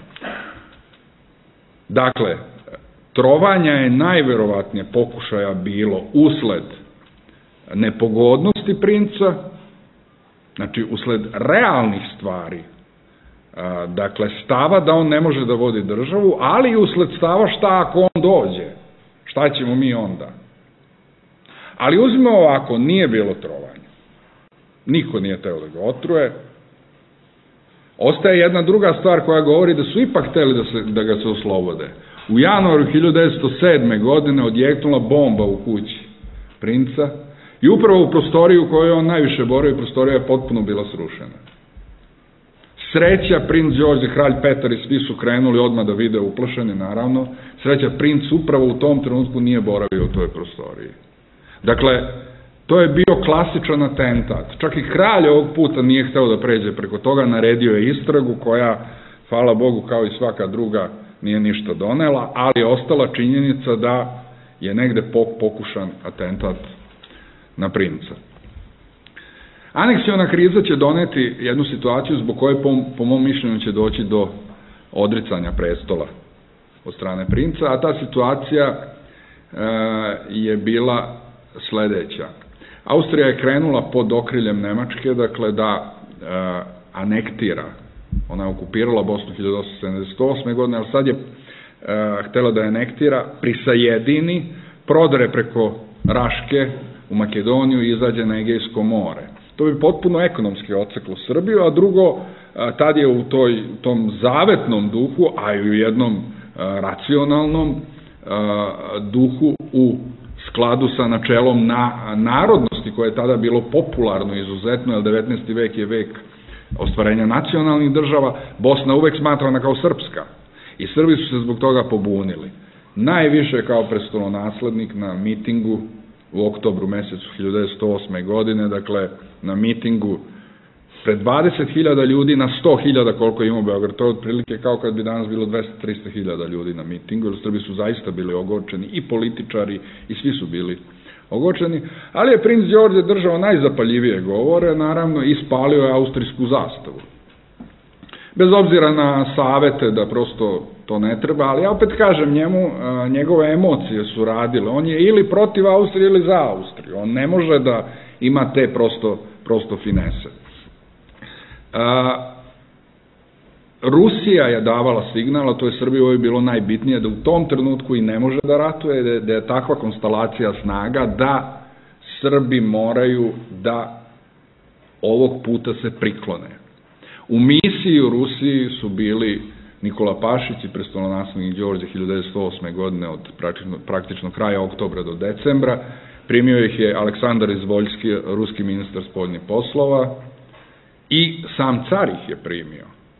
Speaker 2: Dakle, trovanja je najverovatnije pokušaja bilo usled nepogodnosti princa, znači usled realnih stvari, dakle stava da on ne može da vodi državu, ali i usled stava šta ako on dođe, šta ćemo mi onda. Ali uzmimo ovako, nije bilo trovanja. Niko nije teo da ga otruje. Ostaje jedna druga stvar koja govori da su ipak hteli da, se, da ga se oslobode. U januaru hiljadu devetsto sedme. godine odjeknula bomba u kući princa i upravo u prostoriju u kojoj on najviše borio, prostorija je potpuno bila srušena. Sreća, princ Đorđe, kralj Petar i svi su krenuli odmah da vide uplašeni, naravno. Sreća, princ upravo u tom trenutku nije boravio u toj prostoriji. Dakle, to je bio klasičan atentat. Čak i kralj ovog puta nije hteo da pređe preko toga, naredio je istragu koja, hvala Bogu, kao i svaka druga, nije ništa donela, ali je ostala činjenica da je negde pokušan atentat na princa. Aneksiona kriza će doneti jednu situaciju zbog koje, po, po mom mišljenju, će doći do odricanja prestola od strane princa, a ta situacija e, je bila sledeća. Austrija je krenula pod okriljem Nemačke, dakle da e, anektira, ona je okupirala Bosnu hiljadu osamsto sedamdeset osme. godine, ali sad je e, htela da anektira, prisajedini, prodre preko Raške u Makedoniju i izađe na Egejsko more. To bi potpuno ekonomski odseklo Srbiju, a drugo, a, tad je u toj, tom zavetnom duhu, a i u jednom a, racionalnom a, duhu u skladu sa načelom na narodnosti, koje je tada bilo popularno izuzetno, jer devetnaesti. vek je vek ostvarenja nacionalnih država, Bosna uvek smatrana kao srpska. I Srbi su se zbog toga pobunili. Najviše kao prestolonaslednik na mitingu u oktobru mesecu hiljadu devetsto osme. godine, dakle na mitingu pred dvadeset hiljada ljudi na sto hiljada koliko ima u Beogradu. To je otprilike kao kad bi danas bilo dvesta do trista hiljada ljudi na mitingu, jer Srbi su zaista bili ogorčeni, i političari, i svi su bili ogorčeni, ali je princ Đorđe držao najzapaljivije govore, naravno, i spalio je austrijsku zastavu. Bez obzira na savete da prosto to ne treba, ali ja opet kažem njemu, njegove emocije su radile. On je ili protiv Austrije ili za Austriju. On ne može da ima te prosto, prosto finese. A, Rusija je davala signal, a to je Srbiji ovo bilo najbitnije, da u tom trenutku i ne može da ratuje, da, da je takva konstalacija snaga da Srbi moraju da ovog puta se priklone. U misiji u Rusiji su bili Nikola Pašić i prestolonaslednik Đorđe hiljadu devetsto osme. godine od praktično, praktično kraja oktobra do decembra. Primio ih je Aleksandar Izvoljski, ruski ministar spoljnih poslova, i sam car ih je primio.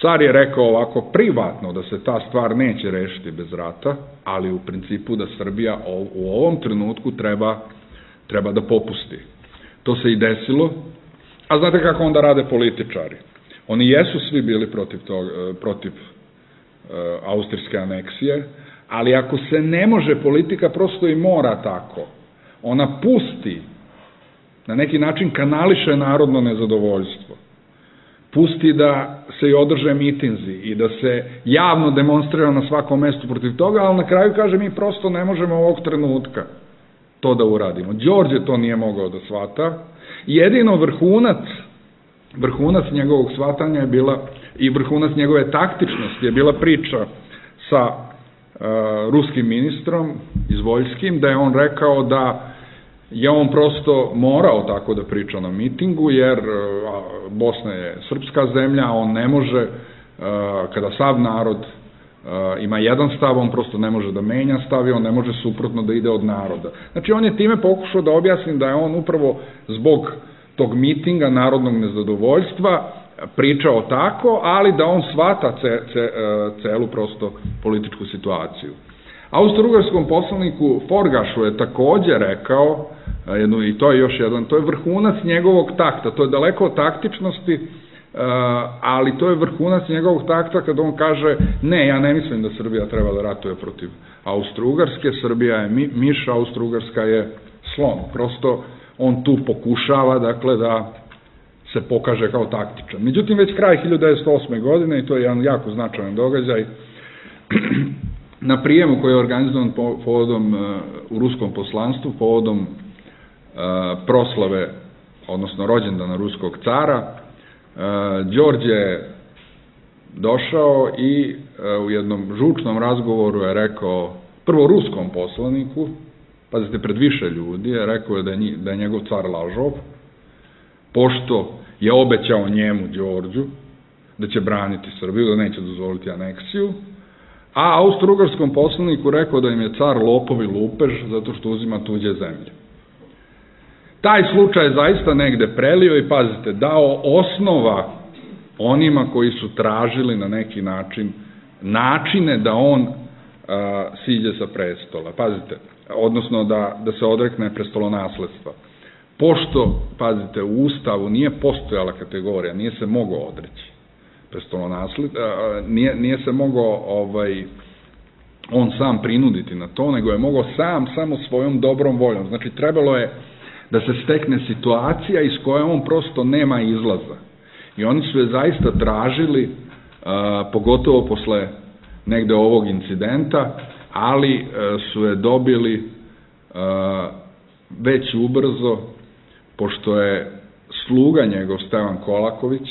Speaker 2: Car je rekao ovako privatno da se ta stvar neće rešiti bez rata, ali u principu da Srbija u ovom trenutku treba, treba da popusti. To se i desilo, a znate kako onda rade političari? Oni jesu svi bili protiv, tog, protiv uh, austrijske aneksije, ali ako se ne može, politika prosto i mora tako. Ona pusti, na neki način kanališe narodno nezadovoljstvo. Pusti da se i održe mitinzi i da se javno demonstrira na svakom mestu protiv toga, ali na kraju kaže mi prosto ne možemo ovog trenutka to da uradimo. Đorđe to nije mogao da shvata. Jedino vrhunac, vrhunac njegovog shvatanja je bila i vrhunac njegove taktičnosti je bila priča sa uh, ruskim ministrom Izvoljskim, da je on rekao da je on prosto morao tako da priča na mitingu, jer Bosna je srpska zemlja, on ne može, kada sav narod ima jedan stav, on prosto ne može da menja stav i on ne može suprotno da ide od naroda. Znači, on je time pokušao da objasni da je on upravo zbog tog mitinga narodnog nezadovoljstva pričao tako, ali da on shvata ce, ce, celu prosto političku situaciju. Austro-ugarskom poslaniku Forgašu je takođe rekao, jedno, i to je još jedan, to je vrhunac njegovog takta, to je daleko od taktičnosti, ali to je vrhunac njegovog takta kada on kaže, ne, ja ne mislim da Srbija treba da ratuje protiv Austro-ugarske, Srbija je mi, miš, Austro-ugarska je slon. Prosto on tu pokušava, dakle, da se pokaže kao taktičan. Međutim, već kraj hiljadu devetsto osme. godine, i to je jedan jako značajan događaj, na prijemu koji je organizovan povodom u ruskom poslanstvu, povodom proslave, odnosno rođendana ruskog cara, Đorđe je došao i u jednom žučnom razgovoru je rekao, prvo ruskom poslaniku, pazite, pred više ljudi, je rekao je da je, da je njegov car lažov, pošto je obećao njemu, Đorđu, da će braniti Srbiju, da neće dozvoliti aneksiju, a austro-ugarskom poslaniku rekao da im je car lopov i lupež zato što uzima tuđe zemlje. Taj slučaj je zaista negde prelio i, pazite, dao osnova onima koji su tražili na neki način načine da on a, siđe sa prestola. Pazite, odnosno da, da se odrekne prestolonasledstva. Pošto, pazite, u Ustavu nije postojala kategorija, nije se mogao odreći prestolonasled, nije, nije se mogao ovaj, on sam prinuditi na to, nego je mogao sam, samo svojom dobrom voljom. Znači, trebalo je da se stekne situacija iz koje on prosto nema izlaza. I oni su je zaista tražili, a, pogotovo posle negde ovog incidenta, ali a, su je dobili a, već ubrzo, pošto je sluga njegov Stevan Kolaković,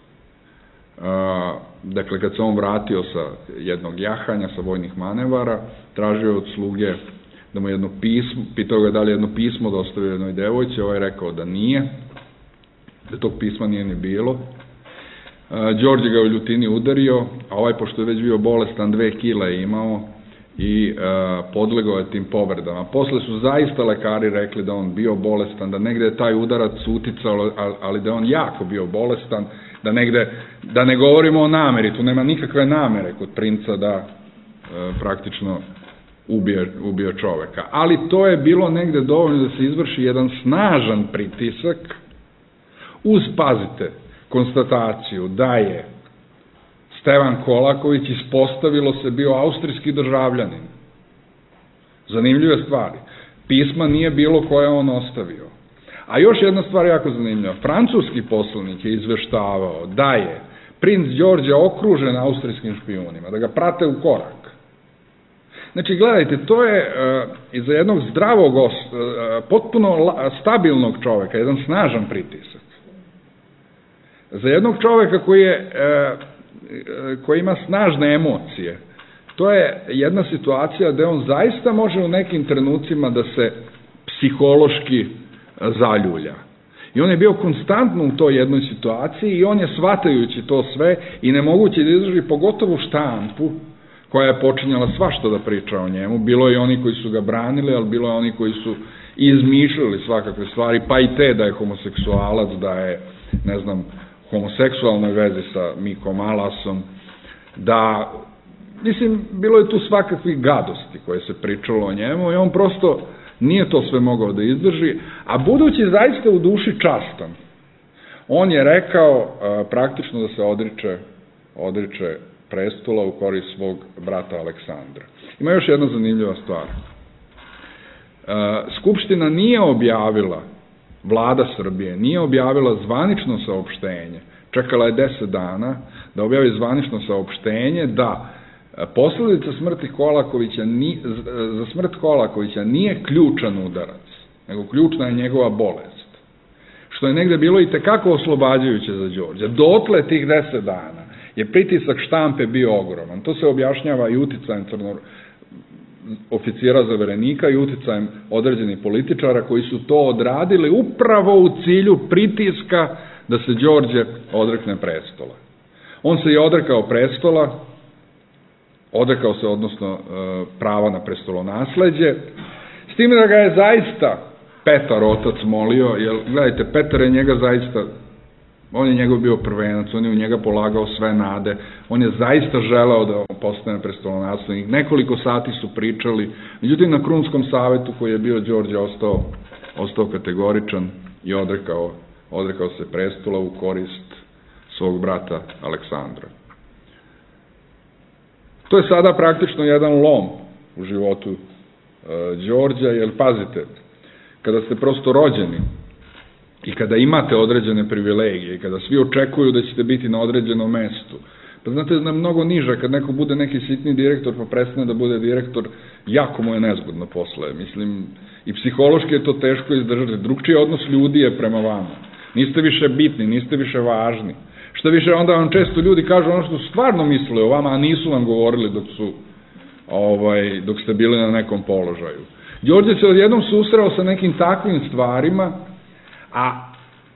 Speaker 2: a, dakle, kad se on vratio sa jednog jahanja, sa vojnih manevara, tražio od sluge da mu jedno pismo, pitao ga da li jedno pismo dostavio jednoj devojci, ovaj je rekao da nije, da tog pisma nije ni bilo. Đorđe ga u ljutini udario, a ovaj, pošto je već bio bolestan, dve kile imao i a, podlegao je tim povredama. Posle su zaista lekari rekli da on bio bolestan, da negde je taj udarac uticao, ali da on jako bio bolestan, da negde, da ne govorimo o nameri, tu nema nikakve namere kod princa da a, praktično ubije, ubije čoveka. Ali to je bilo negde dovoljno da se izvrši jedan snažan pritisak uz, pazite, konstataciju da je Stevan Kolaković ispostavilo se bio austrijski državljanin. Zanimljive stvari. Pisma nije bilo koje on ostavio. A još jedna stvar jako zanimljiva. Francuski poslanik je izveštavao da je princ Đorđe okružen austrijskim špijunima, da ga prate u korak. Znači, gledajte, to je uh, za jednog zdravog, uh, potpuno la, stabilnog čoveka, jedan snažan pritisak. Za jednog čoveka koji, je, uh, koji ima snažne emocije, to je jedna situacija gde on zaista može u nekim trenucima da se psihološki zaljulja. I on je bio konstantno u toj jednoj situaciji i on je, shvatajući to sve i nemoguće da izdrži pogotovo štampu, koja je počinjala svašta da priča o njemu. Bilo je oni koji su ga branili, ali bilo je oni koji su izmišljali svakakve stvari, pa i te da je homoseksualac, da je, ne znam, homoseksualnoj vezi sa Mikom Alasom, da, mislim, bilo je tu svakakvih gadosti koje se pričalo o njemu i on prosto nije to sve mogao da izdrži, a budući zaista u duši častan, on je rekao a, praktično da se odriče, odriče prestola u korist svog brata Aleksandra. Ima još jedna zanimljiva stvar. A, Skupština nije objavila, vlada Srbije nije objavila zvanično saopštenje, čekala je deset dana da objavi zvanično saopštenje da posledica smrti Kolakovića, za smrt Kolakovića nije ključan udarac, nego ključna je njegova bolest, što je negde bilo i tekako oslobađajuće za Đorđa. Dotle tih deset dana je pritisak štampe bio ogroman. To se objašnjava i uticajem crno oficijera zaverenika i uticajem određenih političara koji su to odradili upravo u cilju pritiska da se Đorđe odrekne prestola. On se je odrekao prestola, odrekao se, odnosno, prava na prestolonasleđe, s tim da ga je zaista Petar otac molio, jer, gledajte, Petar je njega zaista, on je njegov bio prvenac, on je u njega polagao sve nade, on je zaista želeo da postane prestolonaslednik, nekoliko sati su pričali, međutim, na Krunskom savetu koji je bio Đorđe ostao, ostao kategoričan i odrekao, odrekao se prestola u korist svog brata Aleksandra. To je sada praktično jedan lom u životu e, Đorđa, jer pazite, kada ste prosto rođeni i kada imate određene privilegije i kada svi očekuju da ćete biti na određenom mestu, pa znate da je mnogo niže kad neko bude neki sitni direktor pa prestane da bude direktor, jako mu je nezgodno posle. Mislim, i psihološki je to teško izdržati. Drugčiji odnos ljudi je prema vama. Niste više bitni, niste više važni. Što više, onda vam često ljudi kažu ono što su stvarno mislili o vama, a nisu vam govorili dok su, ovaj, dok ste bili na nekom položaju. Đorđe se odjednom susreo sa nekim takvim stvarima, a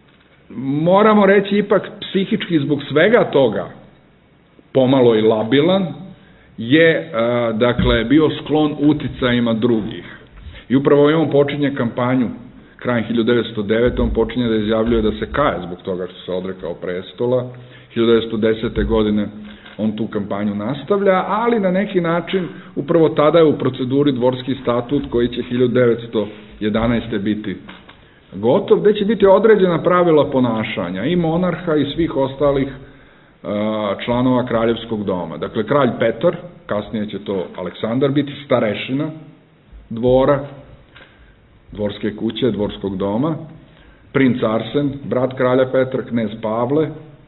Speaker 2: moramo reći ipak psihički zbog svega toga, pomalo i labilan, je, a, dakle, bio sklon uticajima drugih. I upravo on počinje kampanju krajem hiljadu devetsto devete. on počinje da izjavljuje da se kaje zbog toga što se odrekao prestola. hiljadu devetsto desete. godine on tu kampanju nastavlja, ali na neki način upravo tada je u proceduri dvorski statut koji će hiljadu devetsto jedanaeste. biti gotov, gde će biti određena pravila ponašanja i monarha i svih ostalih članova kraljevskog doma. Dakle, kralj Petar, kasnije će to Aleksandar biti, starešina dvora, dvorske kuće, dvorskog doma, princ Arsen, brat kralja Petra, knez Pavle,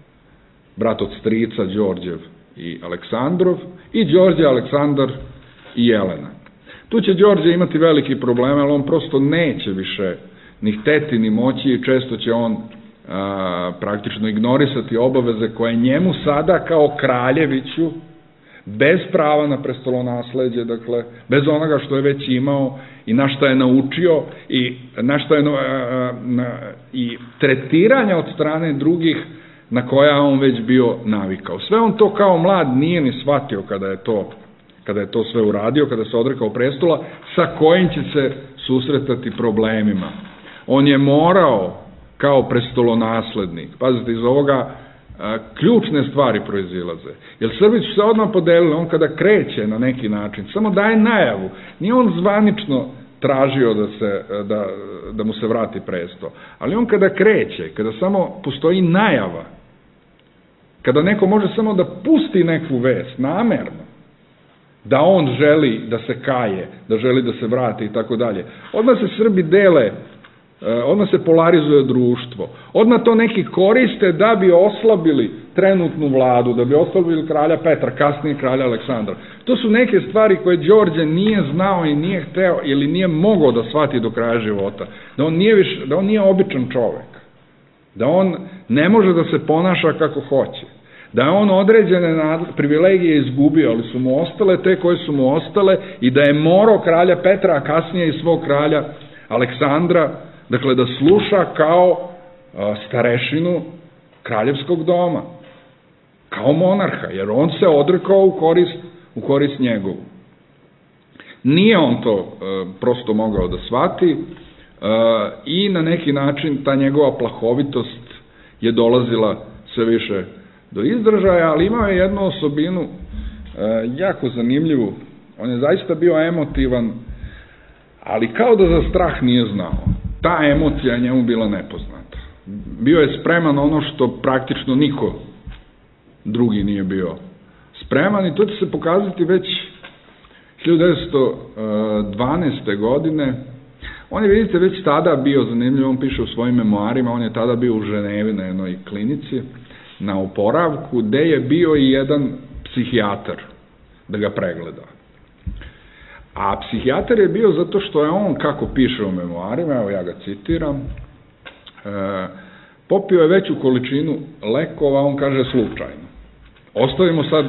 Speaker 2: brat od strica Đorđev i Aleksandrov, i Đorđe, Aleksandar i Jelena. Tu će Đorđe imati veliki problem, ali on prosto neće više ni hteti ni moći i često će on a, praktično ignorisati obaveze koje njemu sada kao kraljeviću, bez prava na prestolonasleđe, dakle, bez onoga što je već imao i na šta je naučio i na šta je a, na, i tretiranja od strane drugih na koja on već bio navikao. Sve on to kao mlad nije ni shvatio kada je to, kada je to sve uradio, kada se odrekao prestola, sa kojim će se susretati problemima. On je morao kao prestolonaslednik, pazite, iz ovoga a, ključne stvari proizilaze. Jer Srbi su se odmah podelili, on kada kreće na neki način, samo daje najavu, nije on zvanično tražio da, se, da, da mu se vrati presto, ali on kada kreće, kada samo postoji najava, kada neko može samo da pusti neku vest, namerno, da on želi da se kaje, da želi da se vrati i tako dalje, odmah se Srbi dele, odmah se polarizuje društvo, odmah to neki koriste da bi oslabili trenutnu vladu, da bi oslabili kralja Petra, kasnije kralja Aleksandra. To su neke stvari koje Đorđe nije znao i nije hteo ili nije mogao da shvati do kraja života, da on nije, više, da on nije običan čovek, da on ne može da se ponaša kako hoće, da je on određene privilegije izgubio, ali su mu ostale te koje su mu ostale i da je morao kralja Petra, a kasnije i svog kralja Aleksandra, dakle, da sluša kao a, starešinu kraljevskog doma, kao monarha, jer on se odrekao u korist, u korist njegovu. Nije on to a, prosto mogao da shvati a, i na neki način ta njegova plahovitost je dolazila sve više do izražaja, ali imao je jednu osobinu e, jako zanimljivu. On je zaista bio emotivan, ali kao da za strah nije znao. Ta emocija je njemu bila nepoznata. Bio je spreman ono što praktično niko drugi nije bio spreman i to će se pokazati već hiljadu devetsto dvanaeste. godine. On je, vidite, već tada bio zanimljiv, on piše u svojim memoarima, on je tada bio u Ženevi na jednoj klinici, na oporavku, gde je bio i jedan psihijatar da ga pregleda. A psihijatar je bio zato što je on, kako piše u memoarima, evo ja ga citiram, e, popio je veću količinu lekova, on kaže slučajno. Ostavimo sad,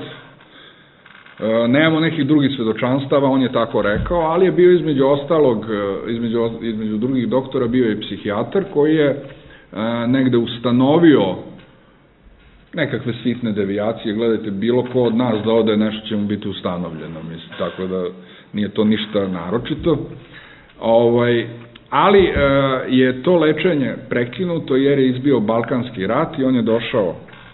Speaker 2: e, nemamo nekih drugih svedočanstava, on je tako rekao, ali je bio između ostalog, između, između drugih doktora, bio je psihijatar koji je e, negde ustanovio nekakve sitne devijacije. Gledajte, bilo ko od nas da ode, nešto će mu biti ustanovljeno, mislim, tako da nije to ništa naročito. Ovaj, ali e, je to lečenje prekinuto jer je izbio Balkanski rat i on je došao,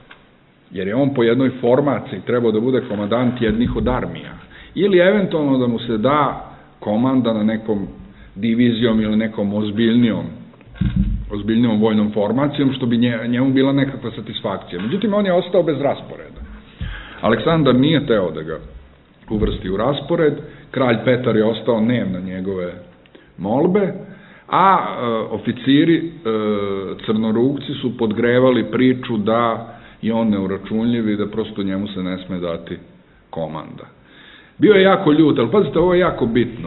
Speaker 2: jer je on po jednoj formaciji trebao da bude komandant jednih od armija. Ili eventualno da mu se da komanda na nekom divizijom ili nekom ozbiljnijom ozbiljnijom vojnom formacijom, što bi njemu bila nekakva satisfakcija. Međutim, on je ostao bez rasporeda. Aleksandar nije teo da ga uvrsti u raspored, kralj Petar je ostao nem na njegove molbe, a e, oficiri e, crnorukci su podgrevali priču da je on neuračunljiv i da prosto njemu se ne sme dati komanda. Bio je jako ljut, ali pazite, ovo je jako bitno.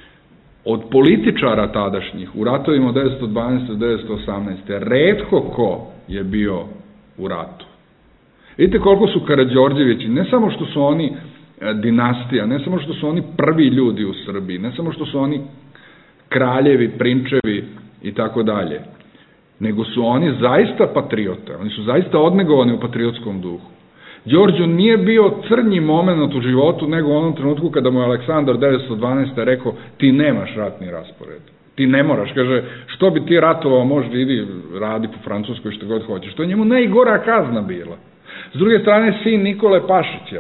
Speaker 2: Od političara tadašnjih u ratovima od devetsto dvanaeste. do devetsto osamnaeste. retko ko je bio u ratu. Vidite koliko su Karađorđevići, ne samo što su oni dinastija, ne samo što su oni prvi ljudi u Srbiji, ne samo što su oni kraljevi, prinčevi i tako dalje, nego su oni zaista patriote, oni su zaista odnegovani u patriotskom duhu. Đorđu nije bio crnji moment u životu, nego u onom trenutku kada mu je Aleksandar devetsto dvanaeste. rekao, ti nemaš ratni raspored, ti ne moraš, kaže, što bi ti ratovao, možda idi, radi po Francuskoj što god hoćeš. To je njemu najgora kazna bila. S druge strane, sin Nikole Pašića,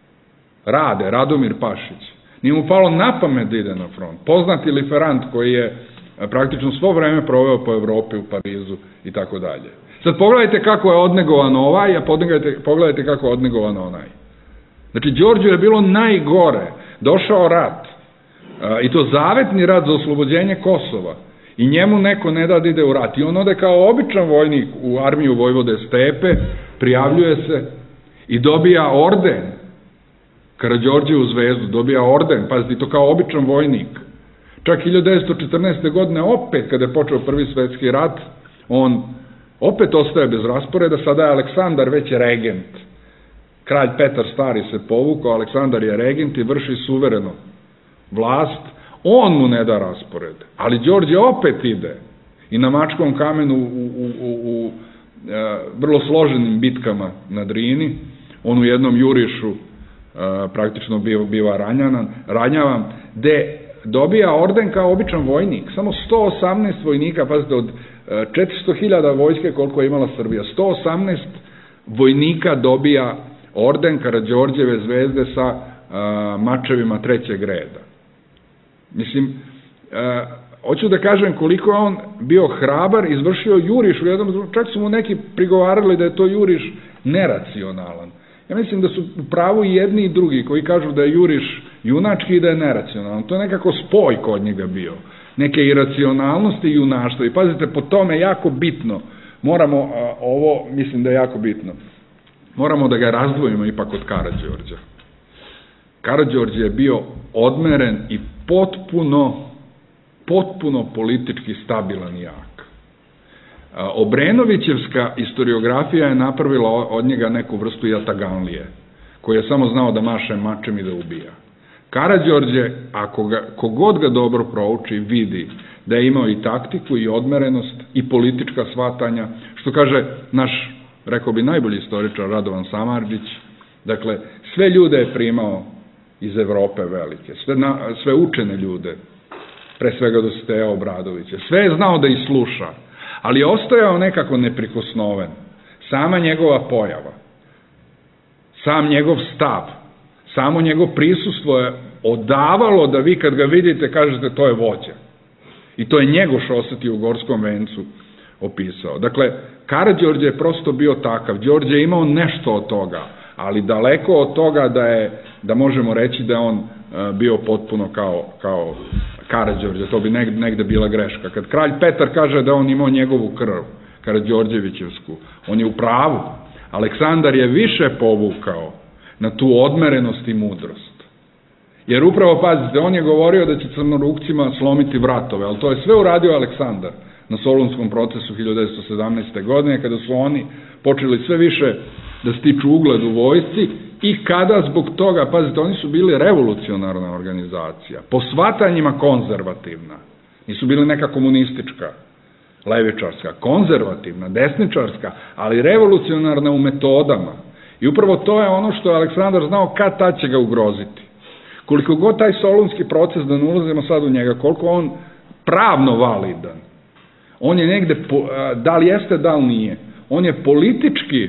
Speaker 2: Rade, Radomir Pašić, nije mu palo na pamet da ide na front. Poznati liferant koji je praktično svo vreme proveo po Evropi, u Parizu i tako dalje. Sad pogledajte kako je odnegovan ovaj, a pogledajte kako je odnegovan onaj. Znači, Đorđu je bilo najgore. Došao rat, i to zavetni rat za oslobođenje Kosova, i njemu neko ne da da ide u rat. I on ode kao običan vojnik u armiju Vojvode Stepe, prijavljuje se i dobija orden, Karađorđevu zvezdu, dobija orden, pazite, to kao običan vojnik. Čak hiljadu devetsto četrnaeste. godine, opet kada je počeo prvi svetski rat, on opet ostaje bez rasporeda, sada je Aleksandar već regent. Kralj Petar Stari se povukao, Aleksandar je regent i vrši suvereno vlast, on mu ne da raspored, ali Đorđe opet ide i na Mačkom kamenu u, u, u, u e, vrlo složenim bitkama na Drini, on u jednom jurišu e, praktično biva, biva ranjavan, ranjavan, gde dobija orden kao običan vojnik, samo sto osamnaest vojnika, pazite, od četiristo hiljada vojske koliko je imala Srbija, sto osamnaest vojnika dobija orden Karađorđeve zvezde sa a, mačevima trećeg reda. Mislim, a, hoću da kažem koliko je on bio hrabar, izvršio juriš u jednom, čak su mu neki prigovarali da je to juriš neracionalan. Ja mislim da su u pravu i jedni i drugi koji kažu da je juriš junački i da je neracionalan. To je nekako spoj kod njega bio. Neke iracionalnosti i junaštva. I pazite, po tome je jako bitno. Moramo, a, ovo mislim da je jako bitno, moramo da ga razdvojimo ipak od Karađorđa. Karađorđe je bio odmeren i potpuno, potpuno politički stabilan i jak. A, Obrenovićevska historiografija je napravila od njega neku vrstu jataganlije, koji je samo znao da maše mačem i da ubija. Karađorđe, ako ga, kogod ga dobro prouči, vidi da je imao i taktiku i odmerenost i politička shvatanja, što kaže naš, rekao bi, najbolji istoričar Radovan Samardžić. Dakle, sve ljude je primao iz Evrope velike, sve, na, sve učene ljude, pre svega Dositeja Obradovića, sve je znao da ih sluša, ali je ostajao nekako neprikosnoven. sama njegova pojava, sam njegov stav, samo njegov prisustvo je odavalo da vi kad ga vidite kažete to je vođa. I to je Njegoš osetio u Gorskom vencu opisao. Dakle, Karađorđe je prosto bio takav. Đorđe je imao nešto od toga, ali daleko od toga da je, da možemo reći da je on bio potpuno kao, kao Karađorđe, to bi negde, negde bila greška. Kad kralj Petar kaže da on imao njegovu krv, Karađorđevićevsku, on je u pravu. Aleksandar je više povukao na tu odmerenost i mudrost. Jer upravo, pazite, on je govorio da će crnorukcima slomiti vratove, ali to je sve uradio Aleksandar na Solunskom procesu hiljadu devetsto sedamnaeste. godine, kada su oni počeli sve više da stiču ugled u vojsci i kada zbog toga, pazite, oni su bili revolucionarna organizacija, po shvatanjima konzervativna, nisu bili neka komunistička, levičarska, konzervativna, desničarska, ali revolucionarna u metodama. I upravo to je ono što je Aleksandar znao kad tad će ga ugroziti. Koliko god taj solunski proces, da ne ulazimo sad u njega, koliko on pravno validan, on je negde, da li jeste, da li nije, on je politički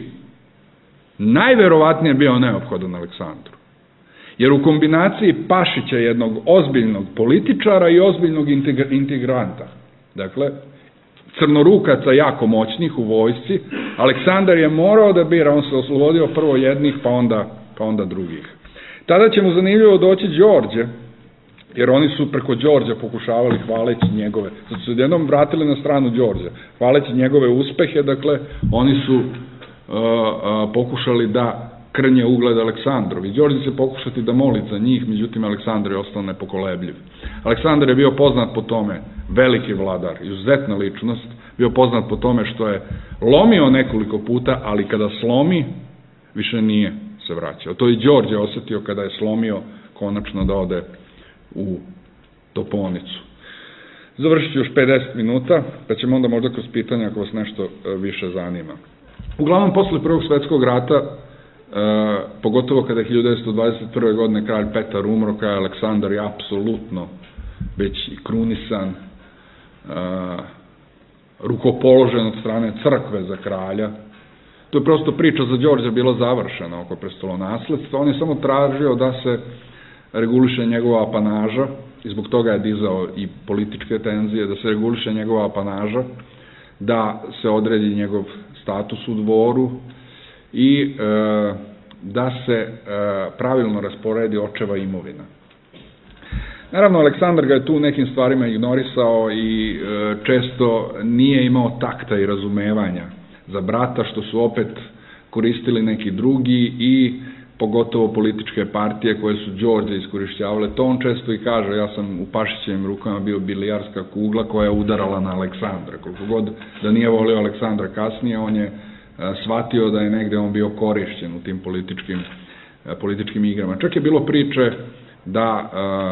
Speaker 2: najverovatnije bio neophodan Aleksandru. Jer u kombinaciji Pašića, jednog ozbiljnog političara i ozbiljnog integranta, dakle, crnorukaca jako moćnih u vojsci, Aleksandar je morao da bira, on se oslobodio prvo jednih, pa onda, pa onda drugih. Tada će mu zanimljivo doći Đorđe, jer oni su preko Đorđa pokušavali, hvaleći njegove, zato su jednom vratili na stranu Đorđa, hvaleći njegove uspehe, dakle, oni su uh, uh, pokušali da krnje ugled Aleksandrovi. Đorđe će pokušati da moli za njih, međutim, Aleksandar je ostao nepokolebljiv. Aleksandar je bio poznat po tome, veliki vladar, izuzetna ličnost, bio poznat po tome što je lomio nekoliko puta, ali kada slomi, više nije se vraćao. To i Đorđe osetio kada je slomio konačno da ode u Toponicu. Završit ću još pedeset minuta, pa ćemo onda možda kroz pitanja ako vas nešto više zanima. Uglavnom, posle Prvog svetskog rata, e, pogotovo kada je hiljadu devetsto dvadeset prve. godine kralj Petar umro, kada je Aleksandar je apsolutno već i krunisan, e, rukopoložen od strane crkve za kralja. To je prosto priča za Đorđa bila završena oko prestolonasledstva. On je samo tražio da se reguliše njegova apanaža i zbog toga je dizao i političke tenzije, da se reguliše njegova apanaža, da se odredi njegov status u dvoru i e, da se e, pravilno rasporedi očeva imovina. Naravno, Aleksandar ga je tu nekim stvarima ignorisao i e, često nije imao takta i razumevanja za brata, što su opet koristili neki drugi i pogotovo političke partije koje su Đorđe iskorišćavale. To on često i kaže, ja sam u Pašićevim rukama bio bilijarska kugla koja je udarala na Aleksandra. Koliko god da nije volio Aleksandra kasnije, on je shvatio da je negde on bio korišćen u tim političkim, političkim igrama. Čak je bilo priče da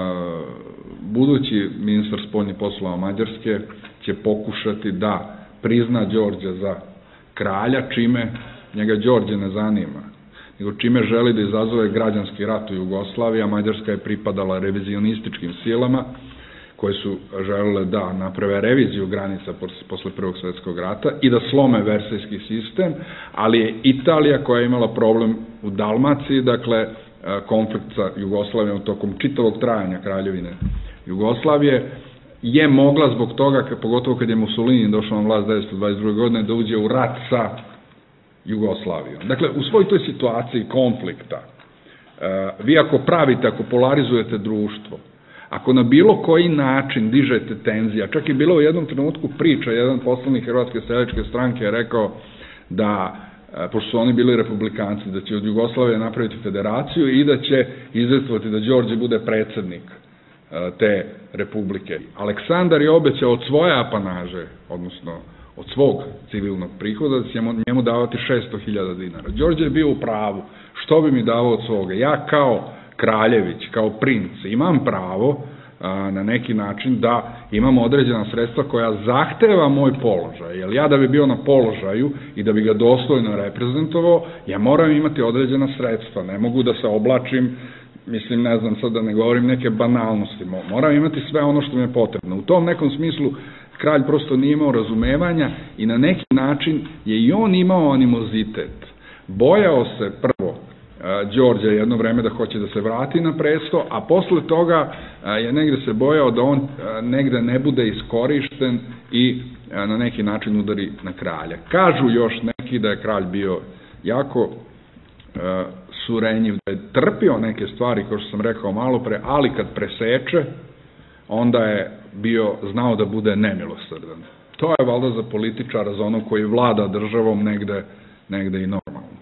Speaker 2: budući ministar spoljnih poslova Mađarske će pokušati da prizna Đorđa za kralja, čime njega Đorđe ne zanima, nego čime želi da izazove građanski rat u Jugoslaviji, a Mađarska je pripadala revizionističkim silama koje su želele da naprave reviziju granica posle Prvog svetskog rata i da slome versajski sistem, ali je Italija koja je imala problem u Dalmaciji, dakle konflikt sa Jugoslavijom tokom čitavog trajanja kraljevine Jugoslavije, je mogla zbog toga, pogotovo kad je Mussolini došao na vlast devetsto dvadeset druge. godine, da uđe u rat sa Jugoslavijom. Dakle, u svoj toj situaciji konflikta, vi ako pravite, ako polarizujete društvo, ako na bilo koji način dižete tenzija, čak je bilo u jednom trenutku priča, jedan poslanik Hrvatske seljačke stranke je rekao da, pošto su oni bili republikanci, da će od Jugoslavije napraviti federaciju i da će izvestovati da Đorđe bude predsednik te republike. Aleksandar je obećao od svoje apanaže, odnosno od svog civilnog prihoda, da će njemu davati šesto hiljada dinara. Đorđe je bio u pravu. Što bi mi davao od svoga? Ja kao kraljević, kao princ, imam pravo a, na neki način da imam određena sredstva koja zahteva moj položaj. Jer ja da bi bio na položaju i da bi ga dostojno reprezentovao, ja moram imati određena sredstva. Ne mogu da se oblačim, mislim, ne znam sad da ne govorim neke banalnosti, moram imati sve ono što mi je potrebno. U tom nekom smislu Kralj prosto nije imao razumevanja i na neki način je i on imao animozitet. Bojao se prvo Đorđa jedno vreme da hoće da se vrati na presto, a posle toga je negde se bojao da on negde ne bude iskorišten i na neki način udari na kralja. Kažu još neki da je kralj bio jako surenjiv, da je trpio neke stvari, kao što sam rekao malo pre, ali kad preseče, onda je bio, znao da bude nemilosrdan. To je valjda za političara, za onog koji vlada državom negde, negde i normalno.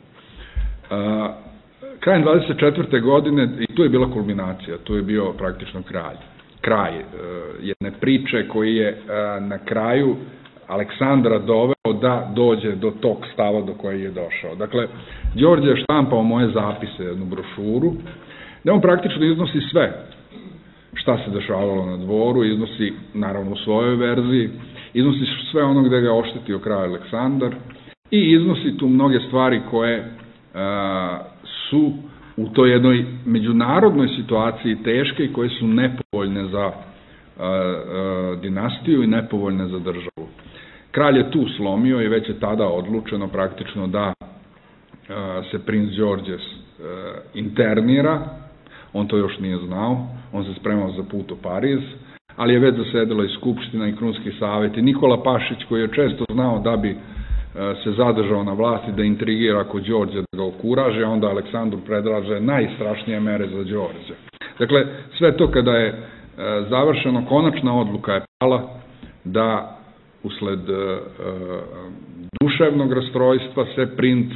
Speaker 2: Krajem dvadeset četvrte godine, i tu je bila kulminacija, tu je bio praktično kraj, kraj jedne priče koji je na kraju Aleksandra doveo da dođe do tog stava do kojeg je došao. Dakle, Đorđe je štampao moje zapise, jednu brošuru, gde on praktično iznosi sve šta se dešavalo na dvoru, iznosi, naravno u svojoj verziji, iznosi sve ono gde ga je oštetio kralj Aleksandar i iznosi tu mnoge stvari koje a, su u toj jednoj međunarodnoj situaciji teške i koje su nepovoljne za a, a, dinastiju i nepovoljne za državu. Kralj je tu slomio i već je tada odlučeno praktično da a, se princ Đorđe internira. On to još nije znao, on se spremao za put u Pariz, ali je već zasedila i Skupština i Krunski savet i Nikola Pašić, koji je često znao da bi se zadržao na vlasti, da intrigira kod Đorđe, da ga okuraže, onda Aleksandru predlaže najstrašnije mere za Đorđe. Dakle, sve to kada je završeno, konačna odluka je pala da usled duševnog rastrojstva se princ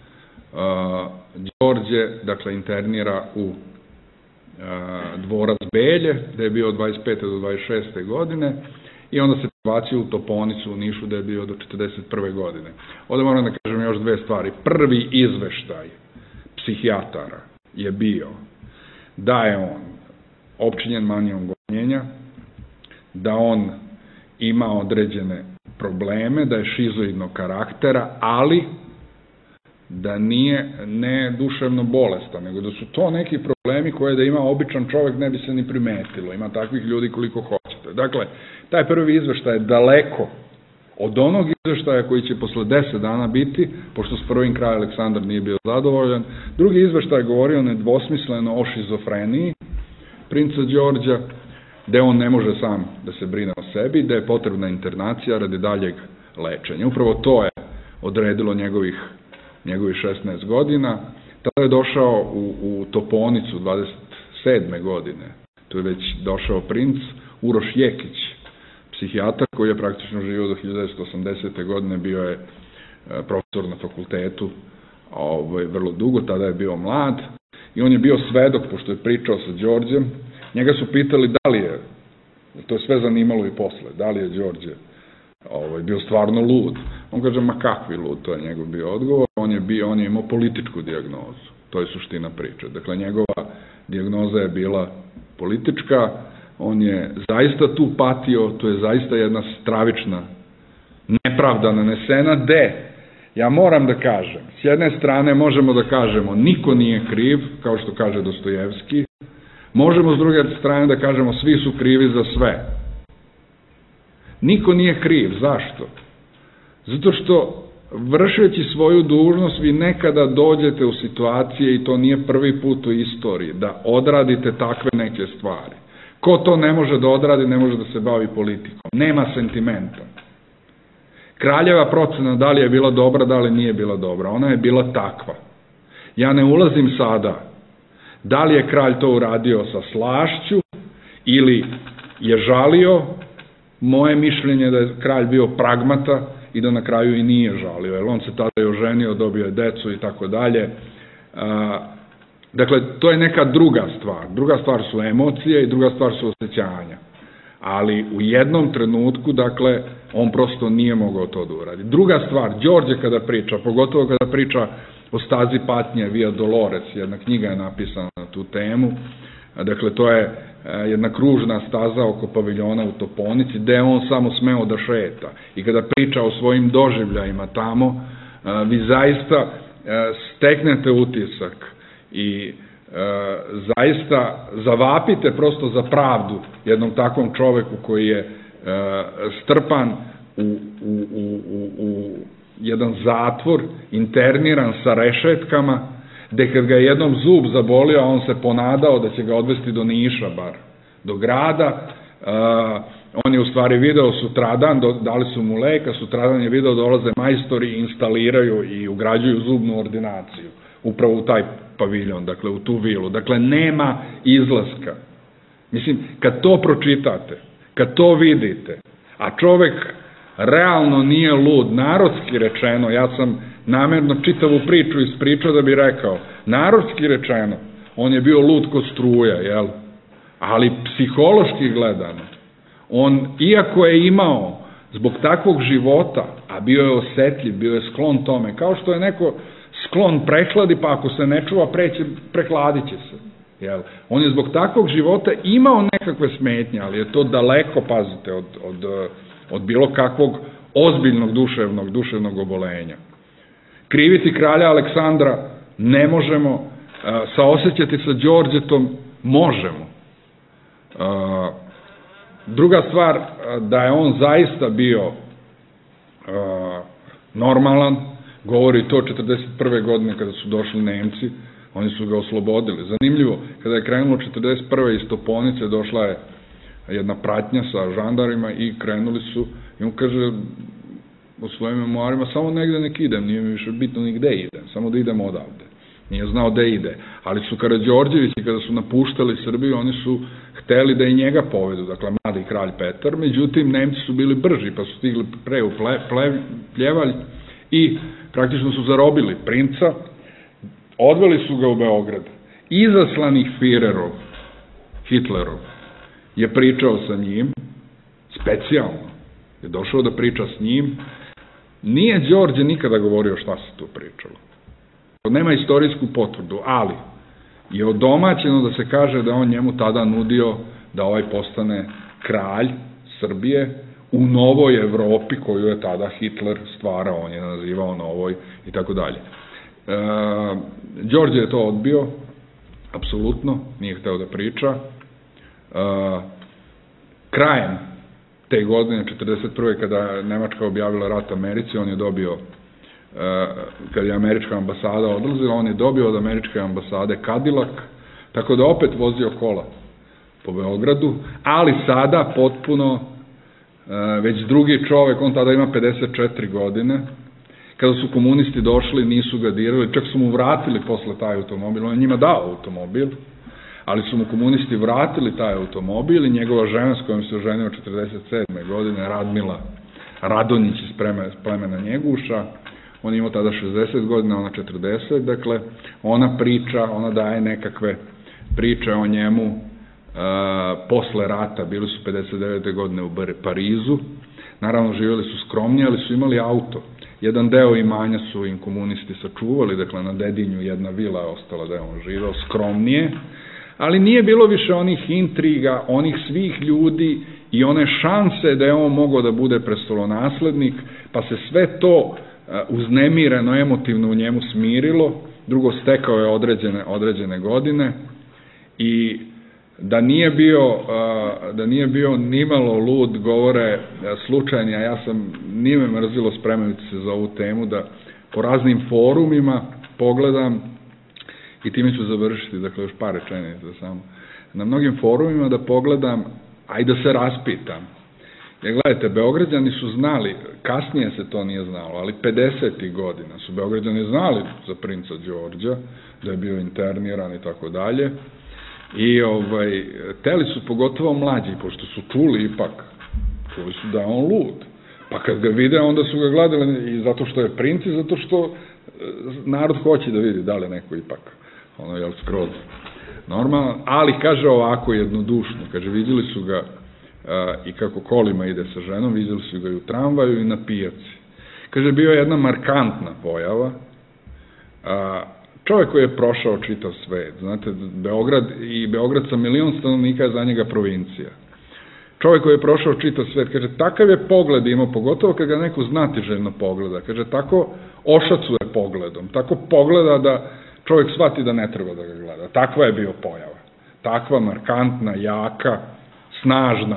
Speaker 2: Đorđe, dakle, internira u dvorac Belje, gde je bio od dvadeset pete do dvadeset šeste godine i onda se prebacio u Toponicu u Nišu, gde je bio do četrdeset prve godine. Ovde moram da kažem još dve stvari. Prvi izveštaj psihijatara je bio da je on opčinjen manijom gonjenja, da on ima određene probleme, da je šizoidnog karaktera, ali da nije ne duševno bolestan, nego da su to neki problemi koje da ima običan čovek ne bi se ni primetilo. Ima takvih ljudi koliko hoćete. Dakle, taj prvi izveštaj je daleko od onog izveštaja koji će posle deset dana biti, pošto s prvim kralj Aleksandar nije bio zadovoljan. Drugi izveštaj je govorio nedvosmisleno o šizofreniji princa Đorđa, gde on ne može sam da se brine o sebi, da je potrebna internacija radi daljeg lečenja. Upravo to je odredilo njegovih njegovih šesnaest godina, tada je došao u, u Toponicu dvadeset sedme godine, tu je već došao princ Uroš Jekić, psihijatar koji je praktično živio do hiljadu devetsto osamdesete godine, bio je profesor na fakultetu ovaj, vrlo dugo, tada je bio mlad i on je bio svedok, pošto je pričao sa Đorđem, njega su pitali da li je, to je sve zanimalo i posle, da li je Đorđe Ovo, bio stvarno lud. On kaže, ma kakvi lud, to je njegov bio odgovor. On je, bio, on je imao političku dijagnozu. To je suština priče. Dakle, njegova dijagnoza je bila politička. On je zaista tu patio, to je zaista jedna stravična nepravda nanesena, de, ja moram da kažem, s jedne strane možemo da kažemo niko nije kriv, kao što kaže Dostojevski, možemo s druge strane da kažemo svi su krivi za sve. Niko nije kriv. Zašto? Zato što vršeći svoju dužnost vi nekada dođete u situacije, i to nije prvi put u istoriji, da odradite takve neke stvari. Ko to ne može da odradi, ne može da se bavi politikom. Nema sentimenta. Kraljeva procena da li je bila dobra, da li nije bila dobra. Ona je bila takva. Ja ne ulazim sada da li je kralj to uradio sa slašću ili je žalio. Moje mišljenje je da je kralj bio pragmata i da na kraju i nije žalio, jer on se tada je oženio, dobio je decu i tako dalje. Dakle, to je neka druga stvar. Druga stvar su emocije i druga stvar su osjećanja. Ali u jednom trenutku, dakle, on prosto nije mogao to da uradi. Druga stvar, Đorđe kada priča, pogotovo kada priča o stazi patnje Via Dolores, jedna knjiga je napisana na tu temu, dakle, to je jedna kružna staza oko paviljona u Toponici, gde on samo smeo da šeta. I kada priča o svojim doživljajima tamo, vi zaista steknete utisak i zaista zavapite prosto za pravdu jednom takvom čoveku koji je strpan u, u, u, u, u jedan zatvor, interniran sa rešetkama, gde kad ga je jednom zub zabolio, on se ponadao da će ga odvesti do Niša bar, do grada, on je u stvari video sutradan, dali su mu leka, sutradan je video dolaze majstori i instaliraju i ugrađuju zubnu ordinaciju, upravo u taj paviljon, dakle u tu vilu. Dakle, nema izlaska. Mislim, kad to pročitate, kad to vidite, a čovek realno nije lud, narodski rečeno, ja sam namerno čitavu priču ispričao da bi rekao, narodski rečeno, on je bio lud ko struja, jel? Ali psihološki gledano, on, iako je imao zbog takvog života, a bio je osetljiv, bio je sklon tome, kao što je neko sklon prehladi, pa ako se ne čuva, preće, prehladit će se. Jel? On je zbog takvog života imao nekakve smetnje, ali je to daleko, pazite, od, od, od bilo kakvog ozbiljnog duševnog, duševnog obolenja. Kriviti kralja Aleksandra ne možemo, saosećati sa Đorđetom možemo. Druga stvar, da je on zaista bio normalan, govori to četrdeset prve godine kada su došli Nemci, oni su ga oslobodili. Zanimljivo, kada je krenulo četrdeset prve iz Toponice, došla je jedna pratnja sa žandarima i krenuli su, i on kaže u svojim memoarima, samo negde nek idem, nije mi više bitno ni gde idem, samo da idem odavde. Nije znao gde ide, ali su Karađorđevići, kada su napuštali Srbiju, oni su hteli da i njega povedu, dakle mladi kralj Petar, međutim Nemci su bili brži, pa su stigli pre u ple, ple, Pljevalj i praktično su zarobili princa, odveli su ga u Beograd. Izaslanih Firerov, Hitlerov, je pričao sa njim, specijalno, je došao da priča s njim, nije Đorđe nikada govorio šta se tu pričalo. Nema istorijsku potvrdu, ali je odomaćeno da se kaže da on njemu tada nudio da ovaj postane kralj Srbije u novoj Evropi koju je tada Hitler stvarao, on je nazivao novoj i tako dalje. Đorđe je to odbio, apsolutno, nije hteo da priča. E, krajem te godine, četrdeset prve kada je Nemačka objavila rat Americi, on je dobio, kada je američka ambasada odlazila, on je dobio od američke ambasade Cadillac, tako da opet vozio kola po Beogradu, ali sada potpuno već drugi čovek, on tada ima pedeset četiri godine, kada su komunisti došli, nisu ga dirali, čak su mu vratili posle taj automobil, on je njima dao automobil, ali su mu komunisti vratili taj automobil i njegova žena s kojom se oženio četrdeset sedme godine, Radmila Radonjić iz plemena Njeguša, on je imao tada šezdeset godina, ona četrdeset, dakle, ona priča, ona daje nekakve priče o njemu e, posle rata, bili su pedeset devete godine u Parizu, naravno živjeli su skromnije, ali su imali auto. Jedan deo imanja su im komunisti sačuvali, dakle na Dedinju jedna vila je ostala da je on živao, skromnije, ali nije bilo više onih intriga, onih svih ljudi i one šanse da je on mogao da bude prestolonaslednik, pa se sve to uznemireno, emotivno u njemu smirilo, drugo stekao je određene, određene godine i da nije bio, da nije bio nimalo lud, govore slučajni, a ja sam, nije me mrzilo spremajući se za ovu temu, da po raznim forumima pogledam, i time ću završiti, dakle još par rečenica samo, na mnogim forumima da pogledam, a i da se raspitam. Jer gledajte, Beograđani su znali, kasnije se to nije znalo, ali pedesetih godina su Beograđani znali za princa Đorđa, da je bio interniran i tako dalje, i ovaj, teli su pogotovo mlađi, pošto su čuli ipak, čuli su da je on lud, pa kad ga vide, onda su ga gledali i zato što je princ i zato što narod hoće da vidi da li neko ipak, ono je skroz normalno, ali kaže ovako jednodušno, kaže vidjeli su ga i kako kolima ide sa ženom, vidjeli su ga i u tramvaju i na pijaci. Kaže, bio je jedna markantna pojava, čovjek koji je prošao čitav svet, znate, Beograd i Beograd sa milion stanovnika je za njega provincija. Čovjek koji je prošao čitav svet, kaže, takav je pogled imao, pogotovo kad ga neko znatiželjno pogleda, kaže, tako ošacuje pogledom, tako pogleda da čovjek shvati da ne treba da ga gleda. Takva je bio pojava. Takva, markantna, jaka, snažna.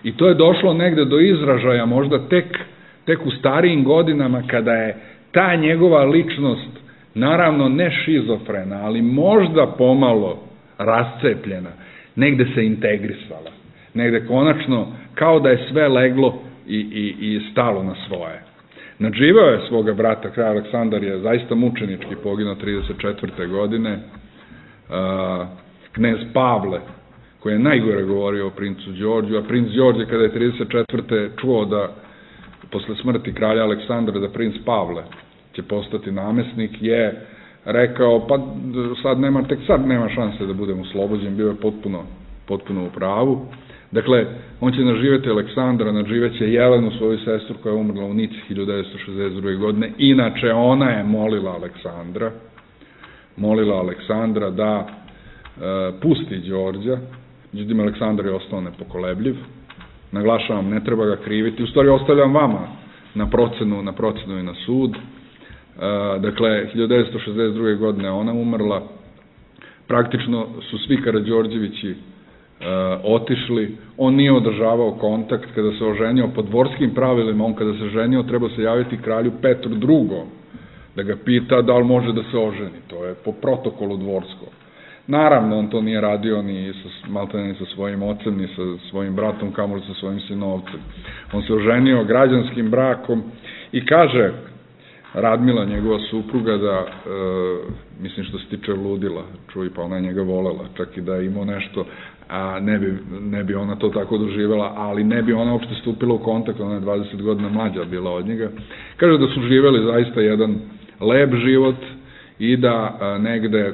Speaker 2: I to je došlo negde do izražaja možda tek, tek u starijim godinama kada je ta njegova ličnost, naravno ne šizofrena, ali možda pomalo rascepljena, negde se integrisala, negde konačno kao da je sve leglo i, i, i stalo na svoje. Nadživao je svoga brata, kralj Aleksandar je zaista mučenički poginuo trideset četvrte godine, uh, knez Pavle, koji je najgore govorio o princu Đorđu, a princ Đorđe kada je trideset četvrte čuo da posle smrti kralja Aleksandra da princ Pavle će postati namesnik, je rekao, pa sad nema, tek sad nema šanse da budem oslobođen, bio je potpuno, potpuno u pravu. Dakle, on će naživjeti Aleksandra, naživeće Jelenu, svoju sestru koja je umrla u Nici hiljadu devetsto šezdeset druge. godine. Inače, ona je molila Aleksandra, molila Aleksandra da e, pusti Đorđa, međutim, Aleksandar je ostao nepokolebljiv. Naglašavam, ne treba ga kriviti, u stvari ostavljam vama na procenu, na procenu i na sud. E, dakle, hiljadu devetsto šezdeset druge. godine ona umrla, praktično su svi Karađorđevići e, otišli, on nije održavao kontakt, kada se oženio po dvorskim pravilima, on kada se ženio treba se javiti kralju Petru drugom, da ga pita da li može da se oženi, to je po protokolu dvorskom. Naravno, on to nije radio ni sa, maltene ni sa svojim ocem, ni sa svojim bratom, kamoli sa svojim sinovcem. On se oženio građanskim brakom i kaže Radmila, njegova supruga, da, e, mislim što se tiče ludila, čuj, pa ona je njega volela, čak i da je imao nešto, a ne bi, ne bi ona to tako doživjela, ali ne bi ona uopšte stupila u kontakt, ona je dvadeset godina mlađa bila od njega. Kaže da su živjeli zaista jedan lep život i da a, negde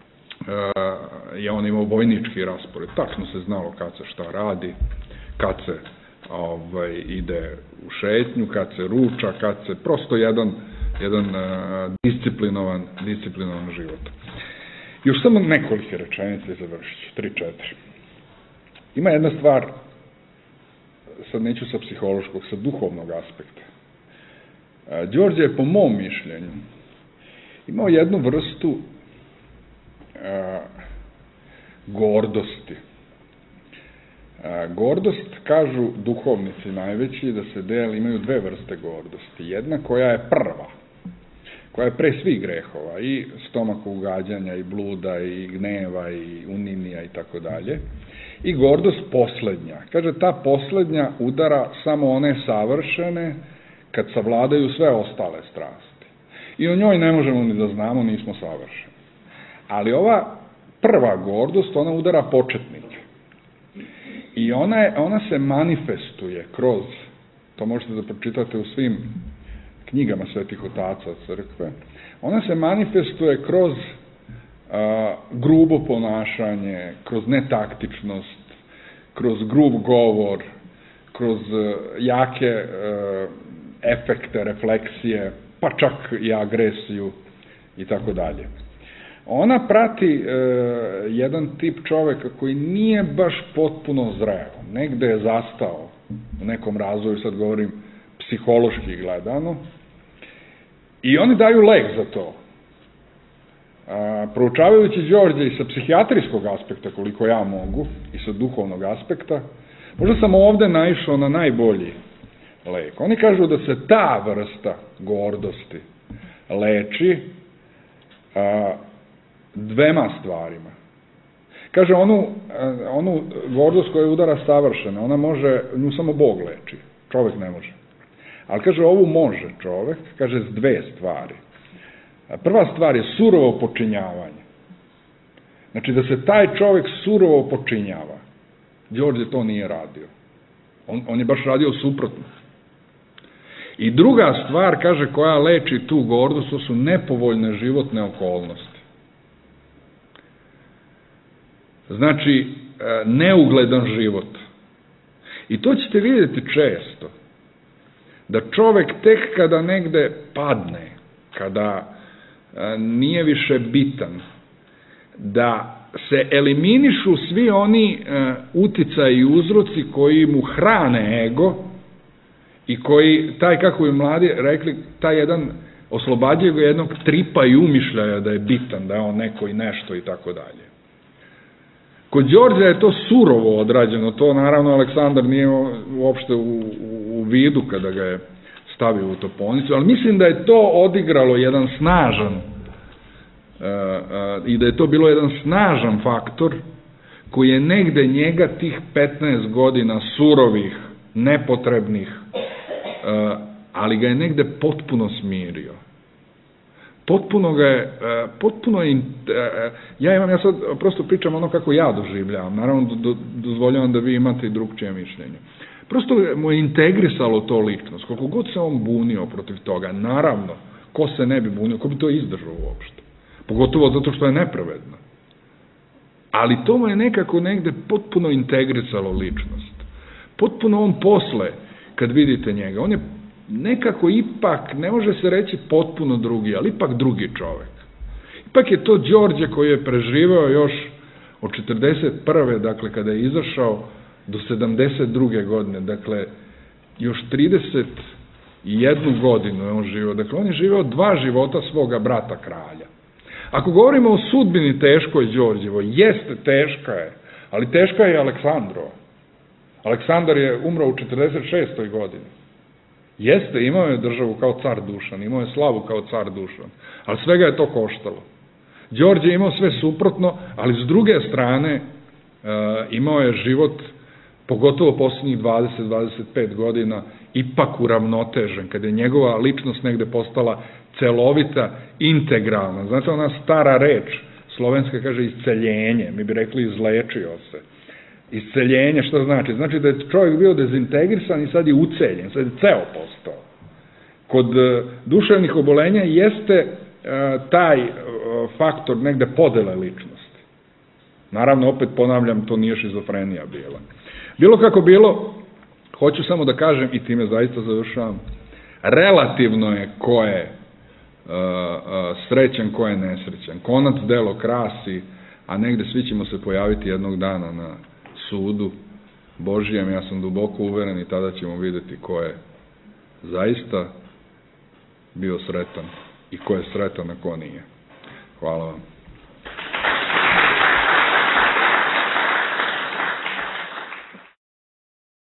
Speaker 2: Uh, je on imao vojnički raspored, tačno se znalo kad se šta radi, kad se ovaj, ide u šetnju, kad se ruča, kad se, prosto jedan, jedan uh, disciplinovan, disciplinovan život. Još samo nekoliko rečenica i završit ću, tri, četiri. Ima jedna stvar, sad neću sa psihološkog, sa duhovnog aspekta. Uh, Đorđe je po mom mišljenju imao jednu vrstu A, gordosti. A, gordost, kažu duhovnici najveći, da se deli, imaju dve vrste gordosti. Jedna koja je prva, koja je pre svih grehova, i stomaka ugađanja, i bluda, i gneva, i uninija, i tako dalje. I gordost poslednja. Kaže, ta poslednja udara samo one savršene, kad savladaju sve ostale strasti. I o njoj ne možemo ni da znamo, nismo savršeni. Ali ova prva gordost, ona udara početnike. I ona, je, ona se manifestuje kroz, to možete da pročitate u svim knjigama svetih otaca crkve, ona se manifestuje kroz a, grubo ponašanje, kroz netaktičnost, kroz grub govor, kroz a, jake a, efekte, refleksije, pa čak i agresiju i tako dalje. Ona prati e, jedan tip čoveka koji nije baš potpuno zreo, negde je zastao u nekom razvoju, sad govorim psihološki gledano, i oni daju lek za to. A, proučavajući Đorđe i sa psihijatrijskog aspekta, koliko ja mogu, i sa duhovnog aspekta, možda sam ovde naišao na najbolji lek. Oni kažu da se ta vrsta gordosti leči a, dvema stvarima. Kaže, onu, onu gordost koja udara savršena, ona može, nju samo Bog leči, čovek ne može. Ali kaže, ovu može čovek, kaže, s dve stvari. Prva stvar je surovo počinjavanje. Znači, da se taj čovek surovo počinjava. Đorđe to nije radio. On, on je baš radio suprotno. I druga stvar, kaže, koja leči tu gordost, to su nepovoljne životne okolnosti. Znači, neugledan život. I to ćete vidjeti često. Da čovek tek kada negde padne, kada nije više bitan, da se eliminišu svi oni uticaji i uzroci koji mu hrane ego i koji, taj, kako bi mladi rekli, taj jedan, oslobađaju ga jednog tripa i umišljaja da je bitan, da je on neko i nešto i tako dalje. Kod Đorđa je to surovo odrađeno, to naravno Aleksandar nije uopšte u, u, u vidu kada ga je stavio u toponicu, ali mislim da je to odigralo jedan snažan uh, uh, i da je to bilo jedan snažan faktor koji je negde njega tih petnaest godina surovih, nepotrebnih, uh, ali ga je negde potpuno smirio. Potpuno ga je, potpuno je, ja imam, ja sad prosto pričam ono kako ja doživljavam, naravno do, dozvoljavam da vi imate i drugčije mišljenje. Prosto mu je integrisalo to ličnost, koliko god se on bunio protiv toga, naravno, ko se ne bi bunio, ko bi to izdržao uopšte, pogotovo zato što je nepravedno. Ali to mu je nekako negde potpuno integrisalo ličnost. Potpuno on posle, kad vidite njega, on je nekako ipak, ne može se reći potpuno drugi, ali ipak drugi čovek. Ipak je to Đorđe koji je preživeo još od četrdeset prve, dakle, kada je izašao, do sedamdeset druge godine, dakle, još trideset jednu godinu je on živeo, dakle, on je živeo dva života svoga brata kralja. Ako govorimo o sudbini teškoj Đorđevo, jeste, teška je, ali teška je i Aleksandrova. Aleksandar je umro u četrdeset šestoj godini. Jeste, imao je državu kao car Dušan, imao je slavu kao car Dušan, ali svega je to koštalo. Đorđe je imao sve suprotno, ali s druge strane e, imao je život, pogotovo posljednjih dvadeset do dvadeset pet godina, ipak uravnotežen, kada je njegova ličnost negde postala celovita, integralna. Znate, ona stara reč, slovenska kaže isceljenje, mi bi rekli izlečio se. Isceljenje, što znači? Znači da je čovjek bio dezintegrisan i sad je uceljen, sad je ceo postao. Kod duševnih obolenja jeste taj faktor negde podele ličnosti. Naravno, opet ponavljam, to nije šizofrenija bila. Bilo kako bilo, hoću samo da kažem, i time zaista završavam, relativno je ko je srećan, ko je nesrećan. Konac delo krasi, a negde svi ćemo se pojaviti jednog dana na sudu Božijem, ja sam duboko uveren, i tada ćemo videti ko je zaista bio sretan i ko je sretan, a ko nije. Hvala vam.